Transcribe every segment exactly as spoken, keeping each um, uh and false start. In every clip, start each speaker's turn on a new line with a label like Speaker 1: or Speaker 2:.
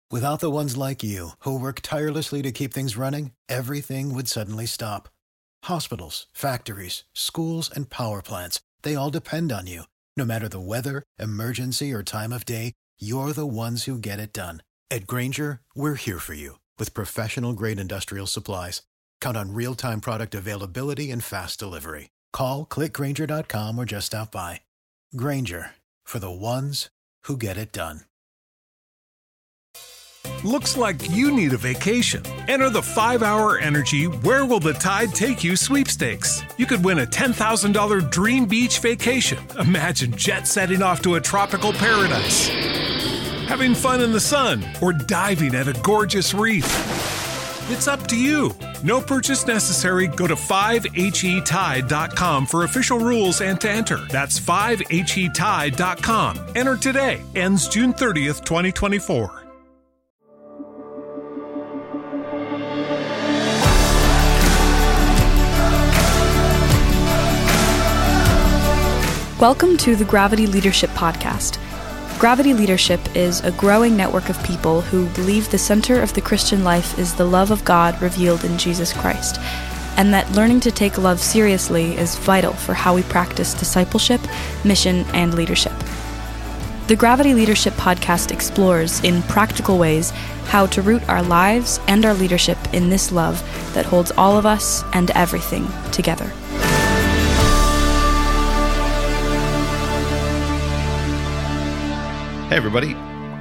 Speaker 1: Without the ones like you, who work tirelessly to keep things running, everything would suddenly stop. Hospitals, factories, schools, and power plants, they all depend on you. No matter the weather, emergency, or time of day, you're the ones who get it done. At Grainger, we're here for you with professional-grade industrial supplies. Count on real-time product availability and fast delivery. Call, click Grainger dot com, or just stop by. Grainger, for the ones who get it done.
Speaker 2: Looks like you need a vacation. Enter the five hour Energy Where Will the Tide Take You sweepstakes. You could win a ten thousand dollars dream beach vacation. Imagine jet setting off to a tropical paradise, having fun in the sun, or diving at a gorgeous reef. It's up to you. No purchase necessary. Go to five H E tide dot com for official rules and to enter. That's five H E tide dot com. Enter today. Ends June thirtieth, twenty twenty-four.
Speaker 3: Welcome to the Gravity Leadership Podcast. Gravity Leadership is a growing network of people who believe the center of the Christian life is the love of God revealed in Jesus Christ, and that learning to take love seriously is vital for how we practice discipleship, mission, and leadership. The Gravity Leadership Podcast explores, in practical ways, how to root our lives and our leadership in this love that holds all of us and everything together.
Speaker 4: Hey everybody.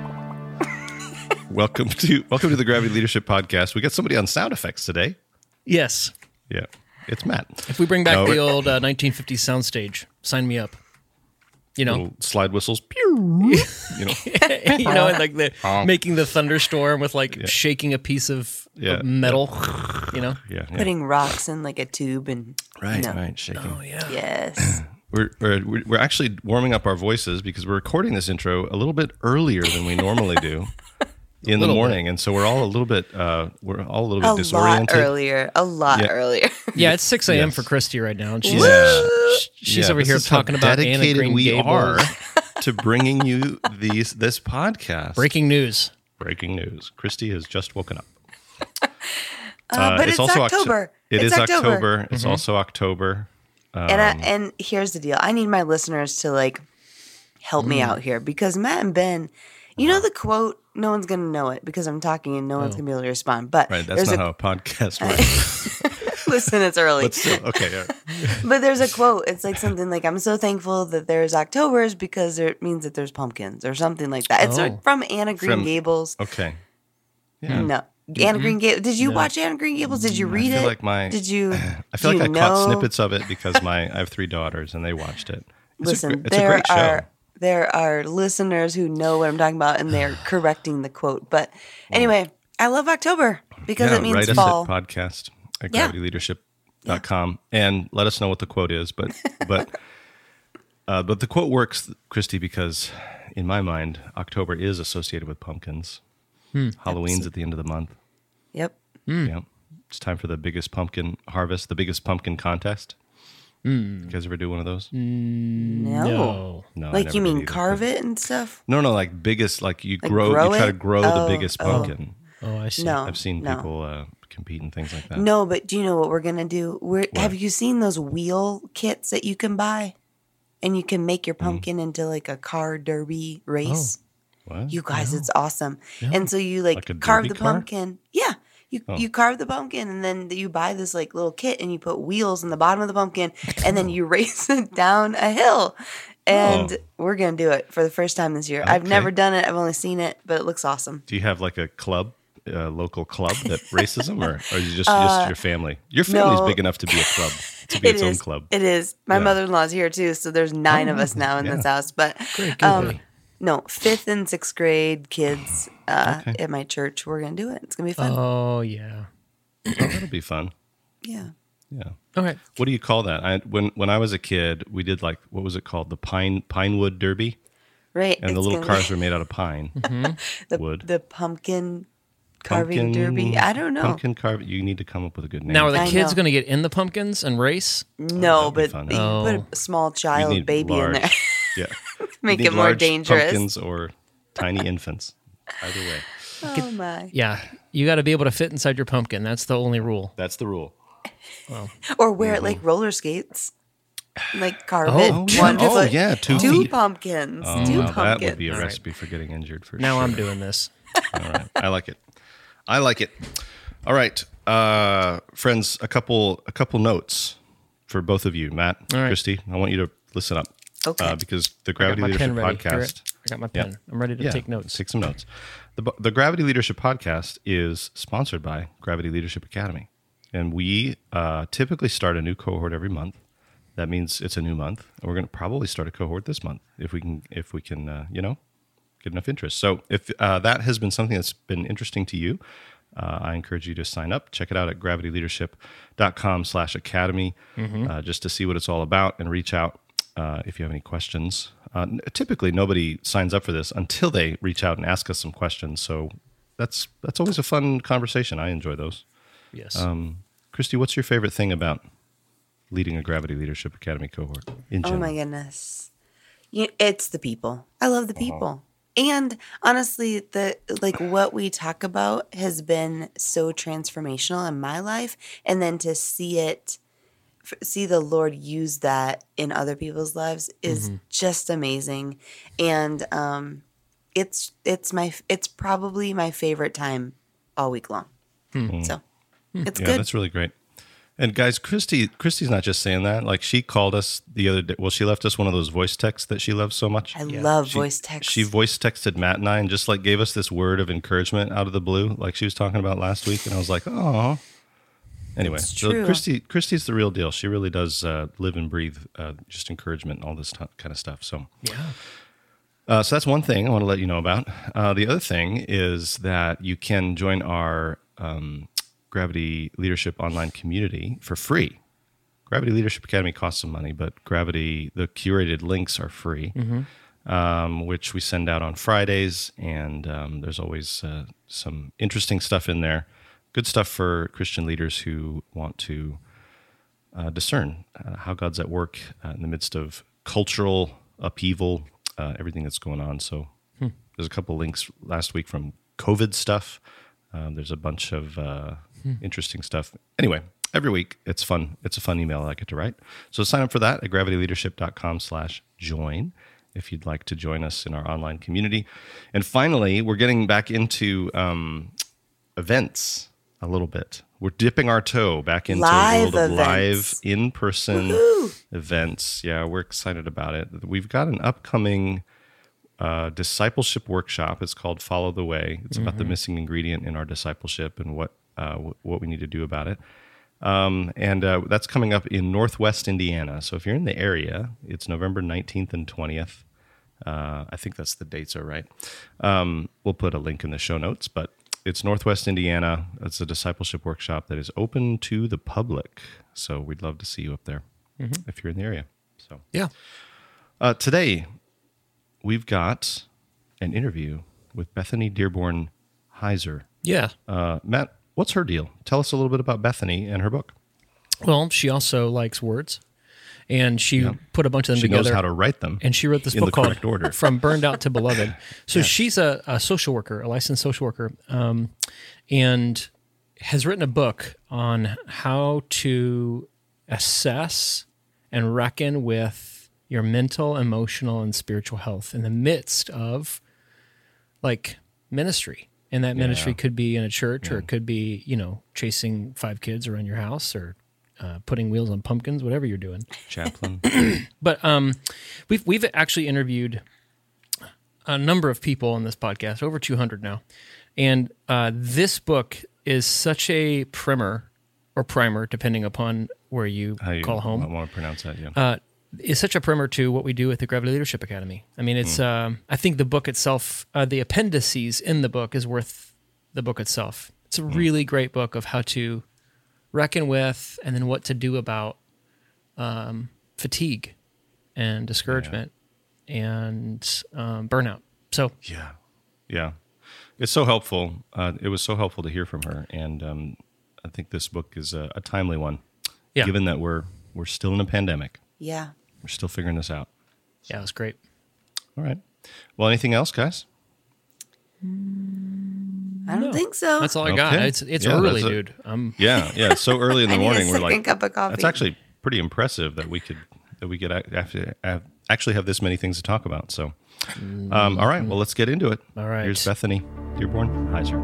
Speaker 4: welcome to welcome to the Gravity Leadership Podcast. We got somebody on sound effects today.
Speaker 5: Yes.
Speaker 4: Yeah. It's Matt.
Speaker 5: If we bring back
Speaker 4: No,
Speaker 5: the
Speaker 4: it-
Speaker 5: old uh, nineteen fifties soundstage, sign me up. You know,
Speaker 4: Little slide whistles. Pew, you know.
Speaker 5: you know, like the making the thunderstorm with like shaking a piece of,
Speaker 4: Yeah.
Speaker 5: of metal. You know.
Speaker 4: Yeah. yeah.
Speaker 6: Putting rocks in like a tube and
Speaker 4: Right,
Speaker 6: you know.
Speaker 4: right, shaking.
Speaker 5: Oh yeah.
Speaker 6: Yes.
Speaker 4: We're, we're we're actually warming up our voices because we're recording this intro a little bit earlier than we normally do in the
Speaker 5: Little
Speaker 4: morning, and so we're all a little bit uh, we're all a little bit
Speaker 6: A lot
Speaker 4: disoriented.
Speaker 6: earlier. A lot
Speaker 4: Yeah.
Speaker 6: earlier.
Speaker 5: Yeah, it's six a.m.
Speaker 4: Yes.
Speaker 5: for Christy right now, and she's
Speaker 4: Yeah.
Speaker 5: she's
Speaker 4: Yeah,
Speaker 5: over
Speaker 4: this
Speaker 5: here
Speaker 4: is how
Speaker 5: talking about Anna
Speaker 4: dedicated
Speaker 5: Green
Speaker 4: we
Speaker 5: Gables.
Speaker 4: are to bringing you these this podcast.
Speaker 5: Breaking news.
Speaker 4: Breaking news. Christy has just woken up.
Speaker 6: Uh, but it's,
Speaker 4: also Oct-
Speaker 6: October.
Speaker 4: It
Speaker 6: it's
Speaker 4: is
Speaker 6: October.
Speaker 4: October. It's also October. Um,
Speaker 6: And I, and here's the deal. I need my listeners to like help me
Speaker 4: Mm.
Speaker 6: out here because Matt and Ben, you know the quote, no one's going to know it because I'm talking and no one's going to be able to respond. But
Speaker 4: right, that's
Speaker 6: there's
Speaker 4: not
Speaker 6: a,
Speaker 4: how a podcast works.
Speaker 6: listen, it's early.
Speaker 4: But still, okay. all right.
Speaker 6: But there's a quote. It's like something like, I'm so thankful that there's Octobers because it means that there's pumpkins or something like that. It's
Speaker 5: Oh.
Speaker 6: like from Anna Green
Speaker 4: From-
Speaker 6: Gables.
Speaker 4: Okay. Yeah.
Speaker 6: No. Anna Green Gables. Did you watch Anna Green Gables? Did you read
Speaker 4: I feel
Speaker 6: it?
Speaker 4: like my.
Speaker 6: Did you?
Speaker 4: I feel
Speaker 6: do
Speaker 4: like I
Speaker 6: you
Speaker 4: caught
Speaker 6: know?
Speaker 4: snippets of it because my I have three daughters and they watched it. It's
Speaker 6: Listen,
Speaker 4: a, gr- it's a
Speaker 6: there
Speaker 4: great show.
Speaker 6: are there are listeners who know what I'm talking about and they're correcting the quote. But anyway, I love October because
Speaker 4: yeah,
Speaker 6: it means
Speaker 4: write
Speaker 6: fall.
Speaker 4: us at podcast at
Speaker 6: Yeah.
Speaker 4: gravity leadership dot com and let us know what the quote is. But but uh, but the quote works, Christy, because in my mind, October is associated with pumpkins. Halloween's at the end of the month.
Speaker 6: Yep.
Speaker 4: Yeah, it's time for the biggest pumpkin harvest, the biggest pumpkin contest. You guys ever do one of those?
Speaker 6: No.
Speaker 5: No.
Speaker 4: No, I
Speaker 6: Like
Speaker 4: never
Speaker 6: you
Speaker 4: did
Speaker 6: mean
Speaker 4: either.
Speaker 6: carve it and stuff?
Speaker 4: No, no, like biggest, like you
Speaker 6: Like
Speaker 4: grow,
Speaker 6: grow
Speaker 4: you try
Speaker 6: it?
Speaker 4: to grow
Speaker 6: Oh,
Speaker 4: the biggest
Speaker 6: oh.
Speaker 4: pumpkin.
Speaker 5: Oh, I see.
Speaker 6: No.
Speaker 4: I've seen
Speaker 6: no.
Speaker 4: people uh, compete in things like that.
Speaker 6: No, but do you know what we're gonna do? We're have you seen those wheel kits that you can buy? And you can make your
Speaker 4: Mm.
Speaker 6: pumpkin into like a car derby race.
Speaker 4: What?
Speaker 6: You guys, it's awesome. And so you like,
Speaker 4: Like a
Speaker 6: carve
Speaker 4: derby
Speaker 6: the
Speaker 4: car?
Speaker 6: pumpkin. Yeah. You
Speaker 4: Oh.
Speaker 6: you carve the pumpkin and then you buy this like little kit and you put wheels in the bottom of the pumpkin and then you race it down a hill. And
Speaker 4: Oh.
Speaker 6: we're gonna do it for the first time this year. I've
Speaker 4: Okay.
Speaker 6: never done it. I've only seen it, but it looks awesome.
Speaker 4: Do you have like a club, a local club that races them, or, or is it just, just your family? Your family's
Speaker 6: Uh, no.
Speaker 4: big enough to be a club, to be
Speaker 6: It
Speaker 4: its own
Speaker 6: is.
Speaker 4: club.
Speaker 6: It is. My
Speaker 4: Yeah.
Speaker 6: mother-in-law's here too, so there's nine of us now in
Speaker 4: yeah.
Speaker 6: this house. But
Speaker 5: Great,
Speaker 6: um,
Speaker 5: goodly.
Speaker 6: no, fifth and sixth grade kids uh,
Speaker 4: Okay.
Speaker 6: at my church. We're gonna do it. It's gonna be fun.
Speaker 5: Oh yeah.
Speaker 4: Oh, that'll be fun.
Speaker 6: Yeah.
Speaker 4: Yeah.
Speaker 5: Okay.
Speaker 4: What do you call that? I, when when I was a kid, we did like, what was it called? The pine Pinewood Derby,
Speaker 6: Right.
Speaker 4: and the
Speaker 6: it's
Speaker 4: little
Speaker 6: gonna
Speaker 4: cars
Speaker 6: be-
Speaker 4: were made out of pine.
Speaker 6: the,
Speaker 4: wood.
Speaker 6: the pumpkin carving
Speaker 4: Pumpkin-
Speaker 6: derby. I don't know.
Speaker 4: Pumpkin carve. You need to come up with a good name.
Speaker 5: Now, are the
Speaker 6: I
Speaker 5: kids
Speaker 6: know.
Speaker 5: going to get in the pumpkins and race?
Speaker 6: No,
Speaker 4: that'd be
Speaker 6: but
Speaker 4: fun.
Speaker 6: you
Speaker 5: Oh.
Speaker 6: put a small
Speaker 4: You
Speaker 6: child
Speaker 4: need
Speaker 6: baby
Speaker 4: large,
Speaker 6: in there.
Speaker 4: Yeah.
Speaker 6: Make
Speaker 4: You need
Speaker 6: it more
Speaker 4: large
Speaker 6: dangerous.
Speaker 4: Pumpkins or tiny infants. Either way.
Speaker 6: Oh my.
Speaker 5: Yeah, you got to be able to fit inside your pumpkin. That's the only rule.
Speaker 4: That's the rule.
Speaker 6: Or wear it like roller skates. Like carve
Speaker 5: Oh,
Speaker 6: it.
Speaker 5: yeah.
Speaker 6: One
Speaker 4: Oh,
Speaker 6: foot.
Speaker 4: yeah, two
Speaker 6: two
Speaker 4: feet.
Speaker 6: pumpkins.
Speaker 4: Oh,
Speaker 6: two
Speaker 4: now
Speaker 6: pumpkins.
Speaker 4: that would be a
Speaker 5: All right.
Speaker 4: recipe for getting injured for
Speaker 5: Now
Speaker 4: sure.
Speaker 5: I'm doing this.
Speaker 4: All right. I like it. I like it. All right. Uh, friends, a couple a couple notes for both of you. Matt,
Speaker 5: All right.
Speaker 4: Christy, I want you to listen up.
Speaker 6: Okay.
Speaker 4: Uh, because the
Speaker 5: I got
Speaker 4: Gravity
Speaker 5: my
Speaker 4: Leadership
Speaker 5: pen ready. Hear
Speaker 4: Podcast.
Speaker 5: it? I got my
Speaker 4: Yeah.
Speaker 5: pen. I'm ready to
Speaker 4: Yeah,
Speaker 5: take notes.
Speaker 4: Take some notes. The, the Gravity Leadership Podcast is sponsored by Gravity Leadership Academy. And we uh, typically start a new cohort every month. That means it's a new month. And we're going to probably start a cohort this month if we can, if we can, uh, you know, get enough interest. So if uh, that has been something that's been interesting to you, uh, I encourage you to sign up. Check it out at gravityleadership.com slash academy
Speaker 5: Mm-hmm.
Speaker 4: uh, just to see what it's all about and reach out uh, if you have any questions. Uh, n- typically, nobody signs up for this until they reach out and ask us some questions. So that's that's always a fun conversation. I enjoy those.
Speaker 5: Yes.
Speaker 4: Um, Christy, what's your favorite thing about leading a Gravity Leadership Academy cohort in
Speaker 6: Oh
Speaker 4: general?
Speaker 6: my goodness. You, it's the people. I love the people. And honestly, the like what we talk about has been so transformational in my life, and then to see it f- see the Lord use that in other people's lives is just amazing. And um it's it's my it's probably my favorite time all week long. So, it's
Speaker 4: Yeah,
Speaker 6: good.
Speaker 4: that's really great. And guys, Christy, Christy's not just saying that. Like she called us the other day. Well, she left us one of those voice texts that she loves so much.
Speaker 6: I love
Speaker 4: She-
Speaker 6: voice text.
Speaker 4: She voice texted Matt and I and just like gave us this word of encouragement out of the blue, like she was talking about last week. And I was like, oh. Anyway,
Speaker 6: It's
Speaker 4: so
Speaker 6: true.
Speaker 4: Christy, Christy's the real deal. She really does uh, live and breathe uh, just encouragement and all this t- kind of stuff. So
Speaker 5: yeah.
Speaker 4: Uh, so that's one thing I want to let you know about. Uh, the other thing is that you can join our um, Gravity Leadership online community for free. Gravity Leadership Academy costs some money, but Gravity, the curated links are free, um, which we send out on Fridays. And um, there's always uh, some interesting stuff in there. Good stuff for Christian leaders who want to uh, discern uh, how God's at work uh, in the midst of cultural upheaval, uh, everything that's going on. So there's a couple links last week from COVID stuff. Um, there's a bunch of uh, interesting stuff. Anyway, every week it's fun. It's a fun email I get to write. So sign up for that at gravityleadership.com slash join if you'd like to join us in our online community. And finally, we're getting back into um, events a little bit. We're dipping our toe back into
Speaker 6: Live
Speaker 4: the world of live
Speaker 6: events.
Speaker 4: in-person
Speaker 6: Woohoo!
Speaker 4: events. Yeah, we're excited about it. We've got an upcoming uh, discipleship workshop. It's called Follow the Way. It's about the missing ingredient in our discipleship and what uh, w- what we need to do about it. Um, and uh, that's coming up in Northwest Indiana. So if you're in the area, it's November nineteenth and twentieth. Uh, I think that's the dates are right. Um, we'll put a link in the show notes, but it's Northwest Indiana. It's a discipleship workshop that is open to the public. So we'd love to see you up there if you're in the area. So
Speaker 5: Yeah.
Speaker 4: uh, today, we've got an interview with Bethany Dearborn Heiser.
Speaker 5: Yeah.
Speaker 4: Uh, Matt, what's her deal? Tell us a little bit about Bethany and her book.
Speaker 5: Well, she also likes words, and she put a bunch of them
Speaker 4: She
Speaker 5: together.
Speaker 4: knows how to write them.
Speaker 5: And she wrote this
Speaker 4: in
Speaker 5: book
Speaker 4: the
Speaker 5: called
Speaker 4: correct order.
Speaker 5: From Burned Out to Beloved. So she's a, a social worker, a licensed social worker, um, and has written a book on how to assess and reckon with your mental, emotional, and spiritual health in the midst of like ministry. And that ministry could be in a church, or it could be, you know, chasing five kids around your house, or uh, putting wheels on pumpkins, whatever you're doing.
Speaker 4: Chaplain.
Speaker 5: But um, we've we've actually interviewed a number of people on this podcast, over two hundred now, and uh, this book is such a primer or primer, depending upon where you,
Speaker 4: How you
Speaker 5: call home.
Speaker 4: I want to pronounce that, yeah.
Speaker 5: Uh, is such a primer to what we do at the Gravity Leadership Academy. I mean, it's. Um, I think the book itself, uh, the appendices in the book, is worth the book itself. It's a really great book of how to reckon with, and then what to do about um, fatigue and discouragement and um, burnout. So
Speaker 4: Yeah, yeah, it's so helpful. Uh, it was so helpful to hear from her, and um, I think this book is a, a timely one.
Speaker 5: Yeah.
Speaker 4: Given that we're we're still in a pandemic,
Speaker 6: Yeah.
Speaker 4: we're still figuring this out.
Speaker 5: yeah, it was great.
Speaker 4: All right. Well, anything else, guys?
Speaker 6: I don't
Speaker 5: No.
Speaker 6: think so.
Speaker 5: That's all I got.
Speaker 4: Okay.
Speaker 5: It's it's
Speaker 4: Yeah,
Speaker 5: early,
Speaker 4: that's a-
Speaker 5: dude. I'm
Speaker 4: Yeah, yeah. It's so early in the
Speaker 6: I need a
Speaker 4: morning. We're
Speaker 6: second
Speaker 4: like,
Speaker 6: cup of coffee.
Speaker 4: that's actually pretty impressive that we could that we could ac- actually have, actually have this many things to talk about. So, um, all right. Well, let's get into it.
Speaker 5: All right.
Speaker 4: Here's Bethany Dearborn Heiser.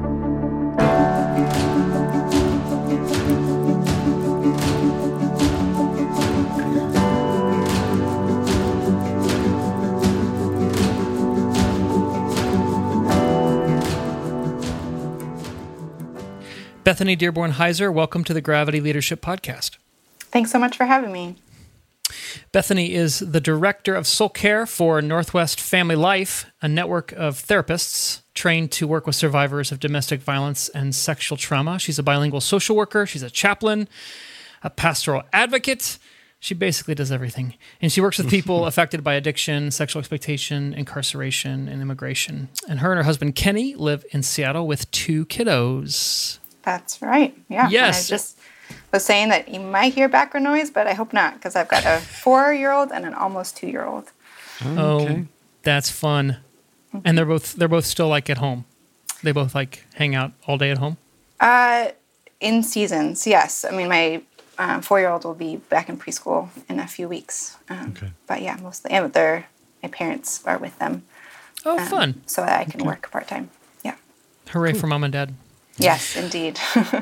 Speaker 5: Bethany Dearborn Heiser. Welcome to the Gravity Leadership Podcast.
Speaker 7: Thanks so much for having me.
Speaker 5: Bethany is the director of soul care for Northwest Family Life, a network of therapists trained to work with survivors of domestic violence and sexual trauma. She's a bilingual social worker. She's a chaplain, a pastoral advocate. She basically does everything. And she works with people affected by addiction, sexual exploitation, incarceration, and immigration. And her and her husband, Kenny, live in Seattle with two kiddos.
Speaker 7: That's right. Yeah.
Speaker 5: Yes.
Speaker 7: I just was saying that you might hear background noise, but I hope not, because I've got a four-year-old and an almost two-year-old.
Speaker 5: Oh, that's fun. And they're both they're both still like at home. They both like hang out all day at home.
Speaker 7: Uh, in seasons, yes. I mean, my um, four-year-old will be back in preschool in a few weeks. Um,
Speaker 4: Okay.
Speaker 7: But yeah, mostly, and they're my parents are with them,
Speaker 5: Oh,
Speaker 7: um,
Speaker 5: fun.
Speaker 7: so that I can work part-time. Yeah.
Speaker 5: Hooray for mom and dad.
Speaker 7: Yes, indeed.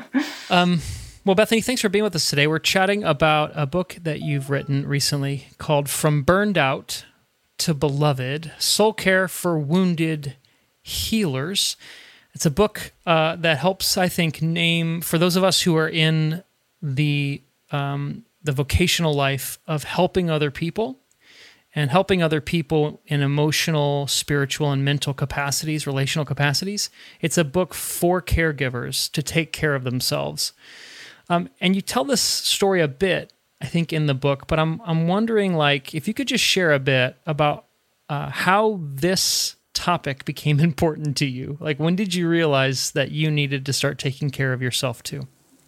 Speaker 5: Well, Bethany, thanks for being with us today. We're chatting about a book that you've written recently called From Burned Out to Beloved, Soul Care for Wounded Healers. It's a book uh, that helps, I think, name, for those of us who are in the um, the vocational life of helping other people and helping other people in emotional, spiritual, and mental capacities, relational capacities. It's a book for caregivers to take care of themselves. Um, and you tell this story a bit, I think, in the book, but I'm I'm wondering, like, if you could just share a bit about uh, how this topic became important to you. Like, when did you realize that you needed to start taking care of yourself too?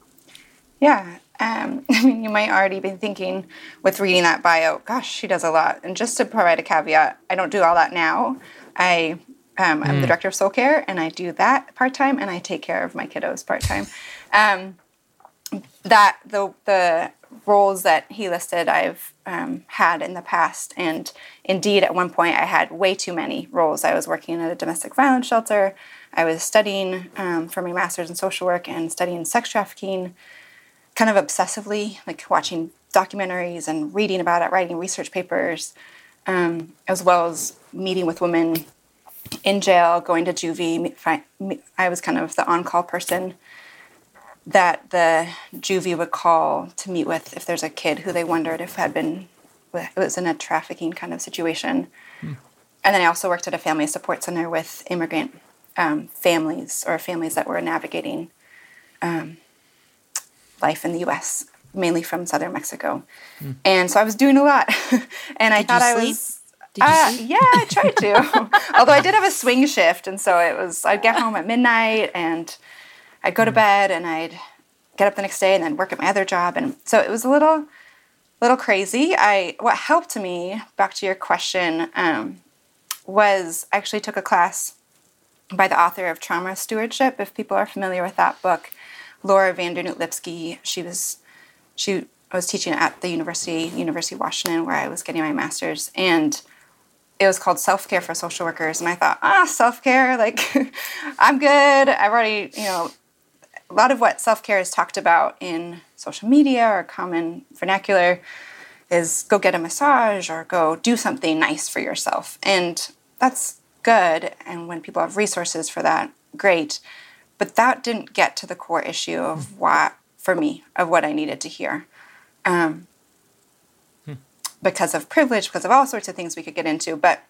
Speaker 7: Yeah. Um, I mean, you might already be thinking with reading that bio, gosh, she does a lot. And just to provide a caveat, I don't do all that now. I, um, I'm the director of soul care, and I do that part-time, and I take care of my kiddos part-time. Um, that the the roles that he listed, I've um, had in the past. And indeed, at one point, I had way too many roles. I was working at a domestic violence shelter. I was studying um, for my master's in social work and studying sex trafficking, kind of obsessively, like watching documentaries and reading about it, writing research papers, um, as well as meeting with women in jail, going to juvie. I was kind of the on-call person that the juvie would call to meet with if there's a kid who they wondered if had been, it was in a trafficking kind of situation. Hmm. And then I also worked at a family support center with immigrant um, families or families that were navigating um, life in the U S, mainly from southern Mexico. Hmm. And so I was doing a lot. And I
Speaker 6: Did
Speaker 7: thought
Speaker 6: you
Speaker 7: I
Speaker 6: sleep?
Speaker 7: was...
Speaker 6: Did you
Speaker 7: Uh,
Speaker 6: sleep?
Speaker 7: yeah, I tried to. Although I did have a swing shift, and so it was, I'd get home at midnight, and I'd go to bed, and I'd get up the next day, and then work at my other job, and so it was a little, little crazy. I what helped me, back to your question, um, was I actually took a class by the author of Trauma Stewardship. If people are familiar with that book, Laura Vandernoot Lipsky. She was, she was teaching at the university, University of Washington, where I was getting my master's, and it was called Self-Care for Social Workers. And I thought, ah, self-care, like, I'm good. I've already, you know, a lot of what self-care is talked about in social media or common vernacular is go get a massage or go do something nice for yourself. And that's good. And when people have resources for that, great. But that didn't get to the core issue of what, for me, of what I needed to hear. Um, because of privilege, because of all sorts of things we could get into. But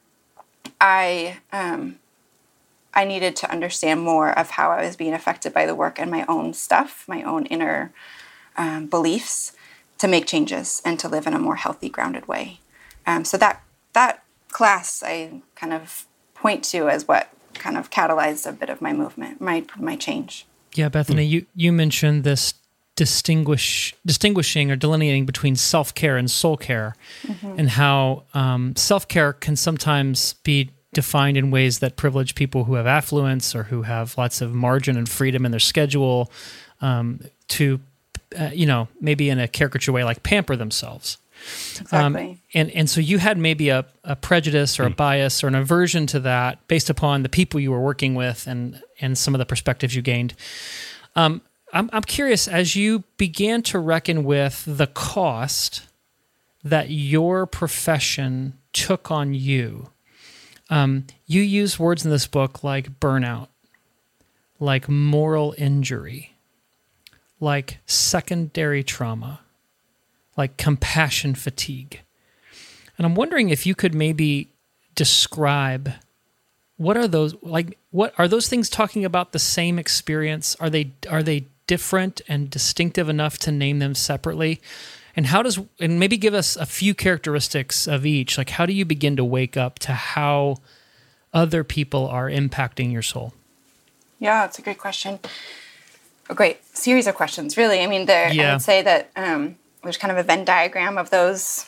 Speaker 7: I um, I needed to understand more of how I was being affected by the work and my own stuff, my own inner um, beliefs, to make changes and to live in a more healthy, grounded way. Um, so that that class I kind of point to as what kind of catalyzed a bit of my movement, my my change.
Speaker 5: Yeah, Bethany, you, you mentioned this distinguish distinguishing or delineating between self-care and soul care, mm-hmm. and how um, self-care can sometimes be defined in ways that privilege people who have affluence or who have lots of margin and freedom in their schedule um, to, uh, you know, maybe in a caricature way, like pamper themselves.
Speaker 7: Exactly.
Speaker 5: Um, and, and so you had maybe a, a prejudice or a bias or an aversion to that based upon the people you were working with and, and some of the perspectives you gained. Um, I'm, I'm curious, as you began to reckon with the cost that your profession took on you, um, you use words in this book like burnout, like moral injury, like secondary trauma, like compassion fatigue. And I'm wondering if you could maybe describe what are those, like, what are those things talking about the same experience? Are they, are they different and distinctive enough to name them separately? And how does, and maybe give us a few characteristics of each, like how do you begin to wake up to how other people are impacting your soul?
Speaker 7: Yeah, it's a great question. A great series of questions, really. I mean, there,
Speaker 5: Yeah.
Speaker 7: I would say that um, there's kind of a Venn diagram of those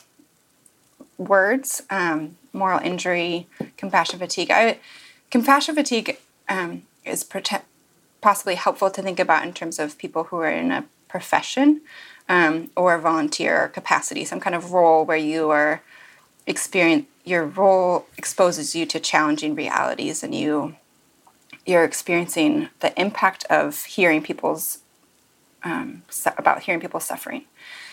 Speaker 7: words, um, moral injury, compassion fatigue. I, compassion fatigue um, is prote- possibly helpful to think about in terms of people who are in a profession um, or volunteer capacity, some kind of role where you are experience, your role exposes you to challenging realities and you, you're experiencing the impact of hearing people's, um, su- about hearing people's suffering.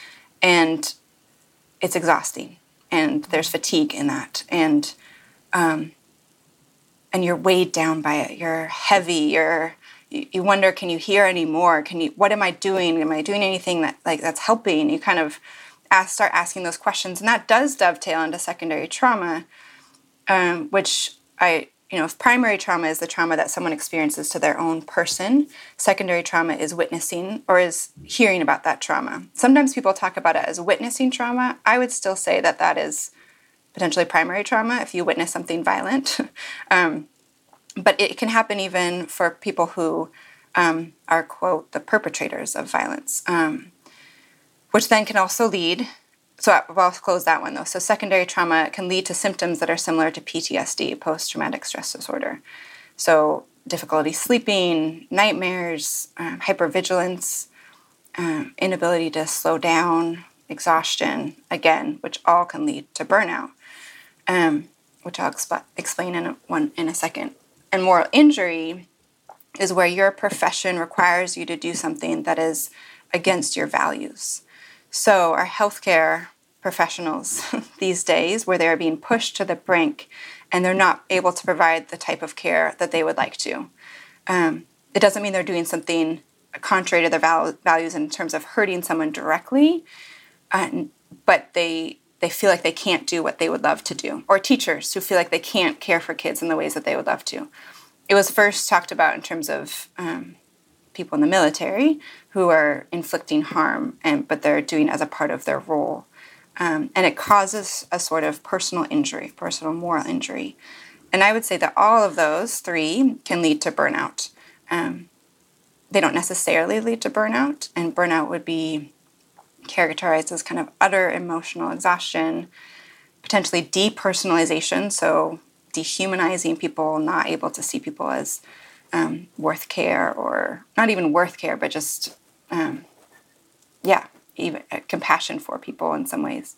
Speaker 7: And it's exhausting, and there's fatigue in that, and um, and you're weighed down by it. You're heavy. You're you, you wonder, can you hear any more? Can you? What am I doing? Am I doing anything that like that's helping? You kind of ask, start asking those questions, and that does dovetail into secondary trauma, um, which I. You know, if primary trauma is the trauma that someone experiences to their own person, secondary trauma is witnessing or is hearing about that trauma. Sometimes people talk about it as witnessing trauma. I would still say that that is potentially primary trauma if you witness something violent. um, but it can happen even for people who um, are, quote, the perpetrators of violence, um, which then can also lead So I'll close that one, though. So secondary trauma can lead to symptoms that are similar to P T S D, post-traumatic stress disorder. So difficulty sleeping, nightmares, um, hypervigilance, um, inability to slow down, exhaustion, again, which all can lead to burnout, um, which I'll exp- explain in a, one in a second. And moral injury is where your profession requires you to do something that is against your values. So our healthcare professionals these days, where they're being pushed to the brink and they're not able to provide the type of care that they would like to. Um, it doesn't mean they're doing something contrary to their val- values in terms of hurting someone directly, uh, but they they feel like they can't do what they would love to do. Or teachers who feel like they can't care for kids in the ways that they would love to. It was first talked about in terms of um, people in the military who are inflicting harm, and but they're doing it as a part of their role. Um, and it causes a sort of personal injury, personal moral injury. And I would say that all of those three can lead to burnout. Um, they don't necessarily lead to burnout, and burnout would be characterized as kind of utter emotional exhaustion, potentially depersonalization, so dehumanizing people, not able to see people as Um, worth care, or not even worth care, but just, um, yeah, even uh, compassion for people in some ways.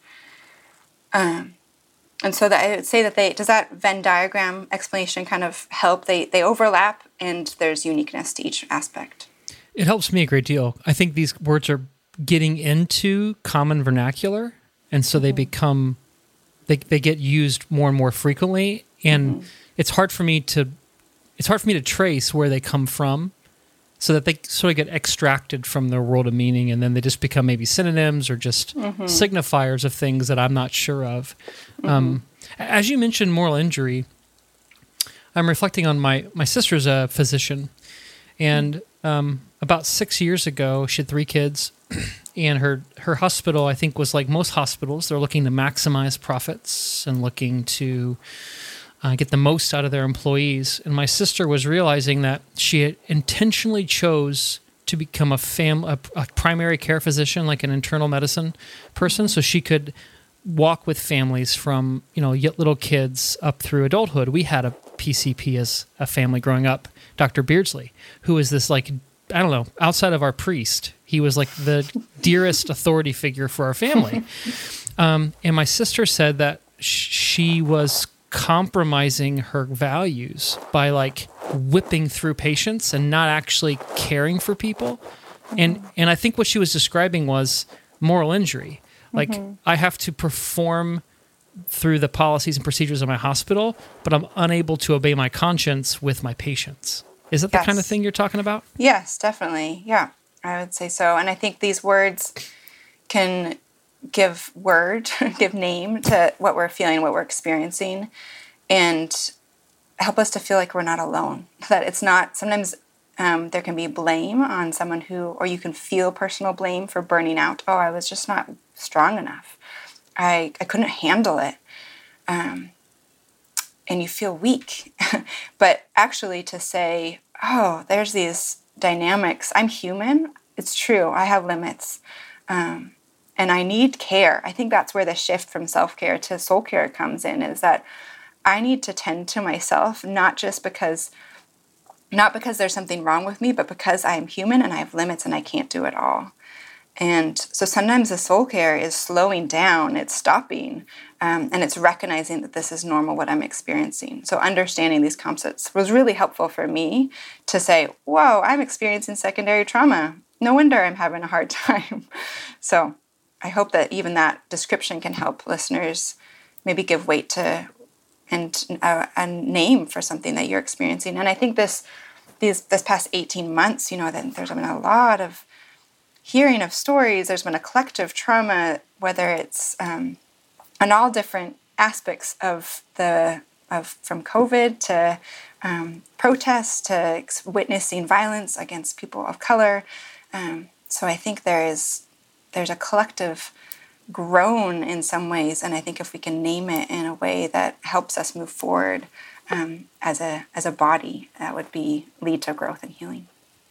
Speaker 7: Um, and so that I would say that they, does that Venn diagram explanation kind of help? They they overlap, and there's uniqueness to each aspect.
Speaker 5: It helps me a great deal. I think these words are getting into common vernacular, and so they become, they they get used more and more frequently, and mm-hmm. it's hard for me to It's hard for me to trace where they come from, so that they sort of get extracted from their world of meaning, and then they just become maybe synonyms or just mm-hmm. signifiers of things that I'm not sure of. Mm-hmm. Um, as you mentioned moral injury, I'm reflecting on my, my sister's a physician, and um, about six years ago, she had three kids, and her, her hospital, I think, was like most hospitals. They're looking to maximize profits and looking to Uh, get the most out of their employees. And my sister was realizing that she had intentionally chose to become a, fam- a, a primary care physician, like an internal medicine person, so she could walk with families from, you know, yet little kids up through adulthood. We had a P C P as a family growing up, Doctor Beardsley, who is this like, I don't know, outside of our priest, he was like the dearest authority figure for our family. Um, and my sister said that sh- she was compromising her values by like whipping through patients and not actually caring for people. And and I think what she was describing was moral injury. Like, mm-hmm. I have to perform through the policies and procedures of my hospital, but I'm unable to obey my conscience with my patients. Is that the
Speaker 7: yes.
Speaker 5: kind of thing you're talking about?
Speaker 7: Yes, definitely. Yeah, I would say so. And I think these words can give word, give name to what we're feeling, what we're experiencing, and help us to feel like we're not alone. That it's not, sometimes um, there can be blame on someone who, or you can feel personal blame for burning out. Oh, I was just not strong enough. I, I couldn't handle it. Um, and you feel weak. But actually to say, oh, there's these dynamics. I'm human. It's true. I have limits. Um, and I need care. I think that's where the shift from self-care to soul care comes in, is that I need to tend to myself, not just because, not because there's something wrong with me, but because I am human and I have limits and I can't do it all. And so sometimes the soul care is slowing down, it's stopping, um, and it's recognizing that this is normal, what I'm experiencing. So understanding these concepts was really helpful for me to say, whoa, I'm experiencing secondary trauma. No wonder I'm having a hard time. So I hope that even that description can help listeners maybe give weight to and a, a name for something that you're experiencing. And I think this these this past eighteen months, you know, that there's been a lot of hearing of stories. There's been a collective trauma, whether it's um, on all different aspects of the of from COVID to um, protests to witnessing violence against people of color. Um, so I think there is there's a collective groan in some ways, and I think if we can name it in a way that helps us move forward um, as a as a body, that would be lead to growth and healing.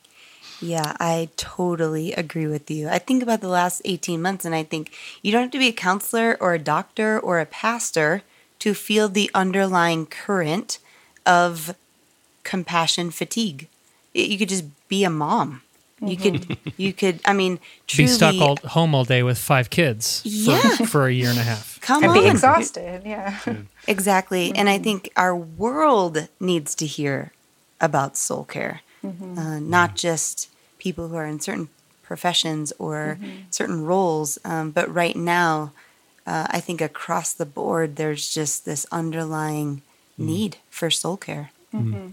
Speaker 6: Yeah, I totally agree with you. I think about the last eighteen months and I think you don't have to be a counselor or a doctor or a pastor to feel the underlying current of compassion fatigue. You could just be a mom. You could, you could, I mean, truly.
Speaker 5: Be stuck all, home all day with five kids for,
Speaker 6: yeah.
Speaker 5: for a year and a half.
Speaker 6: Come
Speaker 7: and
Speaker 6: on.
Speaker 7: be exhausted, yeah.
Speaker 6: Exactly. Mm-hmm. And I think our world needs to hear about soul care, mm-hmm. uh, not just people who are in certain professions or mm-hmm. certain roles, um, but right now, uh, I think across the board, there's just this underlying mm-hmm. need for soul care.
Speaker 8: Mm-hmm.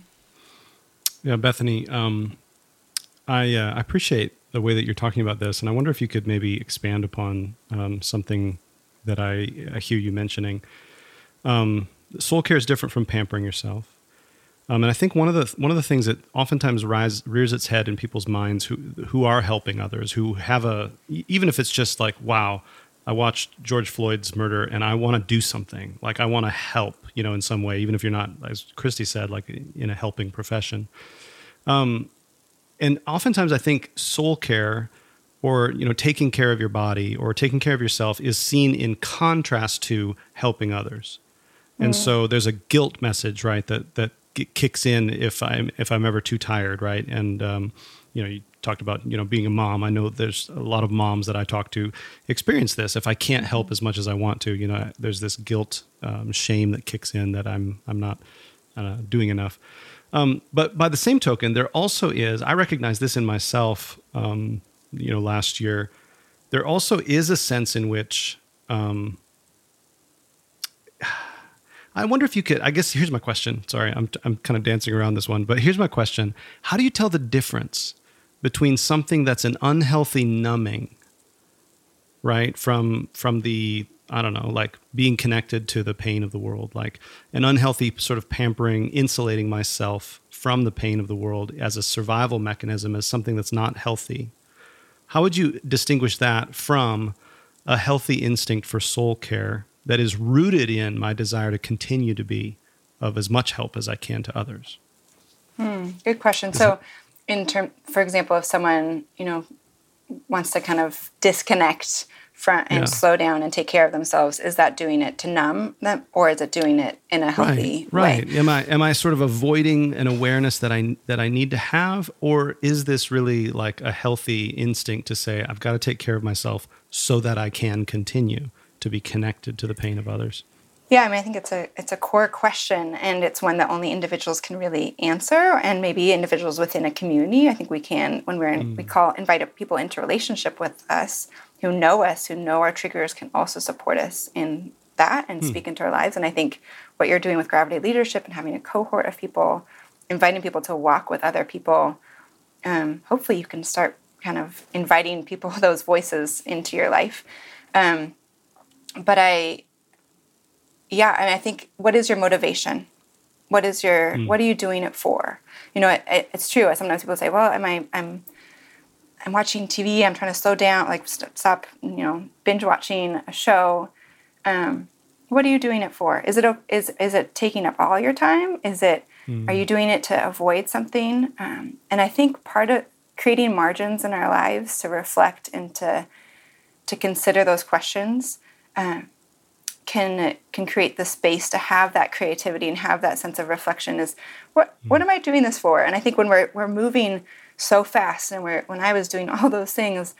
Speaker 8: Yeah, Bethany, um, I, uh, I appreciate the way that you're talking about this, and I wonder if you could maybe expand upon um, something that I, I hear you mentioning. Um, soul care is different from pampering yourself. Um, and I think one of the one of the things that oftentimes rise, rears its head in people's minds who who are helping others, who have a, even if it's just like, wow, I watched George Floyd's murder and I want to do something, like I want to help, you know, in some way, even if you're not, as Christy said, like in a helping profession. Um, and oftentimes I think soul care, or, you know, taking care of your body or taking care of yourself, is seen in contrast to helping others. And mm-hmm. so there's a guilt message, right, that that kicks in if I'm if I'm ever too tired, right? And um, you know, you talked about, you know, being a mom. I know there's a lot of moms that I talk to experience this. If I can't help as much as I want to, you know, there's this guilt, um, shame that kicks in that I'm I'm not uh, doing enough. Um, but by the same token, there also is, I recognize this in myself. Um, you know, last year, there also is a sense in which. Um, I wonder if you could, I guess here's my question. Sorry, I'm I'm kind of dancing around this one, but here's my question. How do you tell the difference between something that's an unhealthy numbing, right, from from the, I don't know, like being connected to the pain of the world, like an unhealthy sort of pampering, insulating myself from the pain of the world as a survival mechanism, as something that's not healthy? How would you distinguish that from a healthy instinct for soul care that is rooted in my desire to continue to be of as much help as I can to others?
Speaker 7: Hmm, good question. Is so it, in term, for example, if someone, you know, wants to kind of disconnect front and
Speaker 8: Yeah.
Speaker 7: slow down and take care of themselves, is that doing it to numb them, or is it doing it in a healthy
Speaker 8: right,
Speaker 7: way?
Speaker 8: right. Am I am I sort of avoiding an awareness that I that I need to have, or is this really like a healthy instinct to say I've got to take care of myself so that I can continue to be connected to the pain of others?
Speaker 7: Yeah, I mean, I think it's a it's a core question, and it's one that only individuals can really answer, and maybe individuals within a community. I think we can, when we're in, mm. we call invite people into relationship with us, who know us, who know our triggers, can also support us in that and mm. speak into our lives. And I think what you're doing with Gravity Leadership and having a cohort of people, inviting people to walk with other people, um, hopefully you can start kind of inviting people, those voices into your life. Um, but I, yeah, and I think, what is your motivation? What is your, mm. what are you doing it for? You know, it, it, it's true. Sometimes people say, well, am I, I'm, I'm watching T V, I'm trying to slow down, like st- stop, you know, binge watching a show. Um, what are you doing it for? Is it is is it taking up all your time? Is it, mm. are you doing it to avoid something? Um, and I think part of creating margins in our lives to reflect and to, to consider those questions uh, can can create the space to have that creativity and have that sense of reflection. Is what mm. what am I doing this for? And I think when we're we're moving so fast, and we're, when I was doing all those things,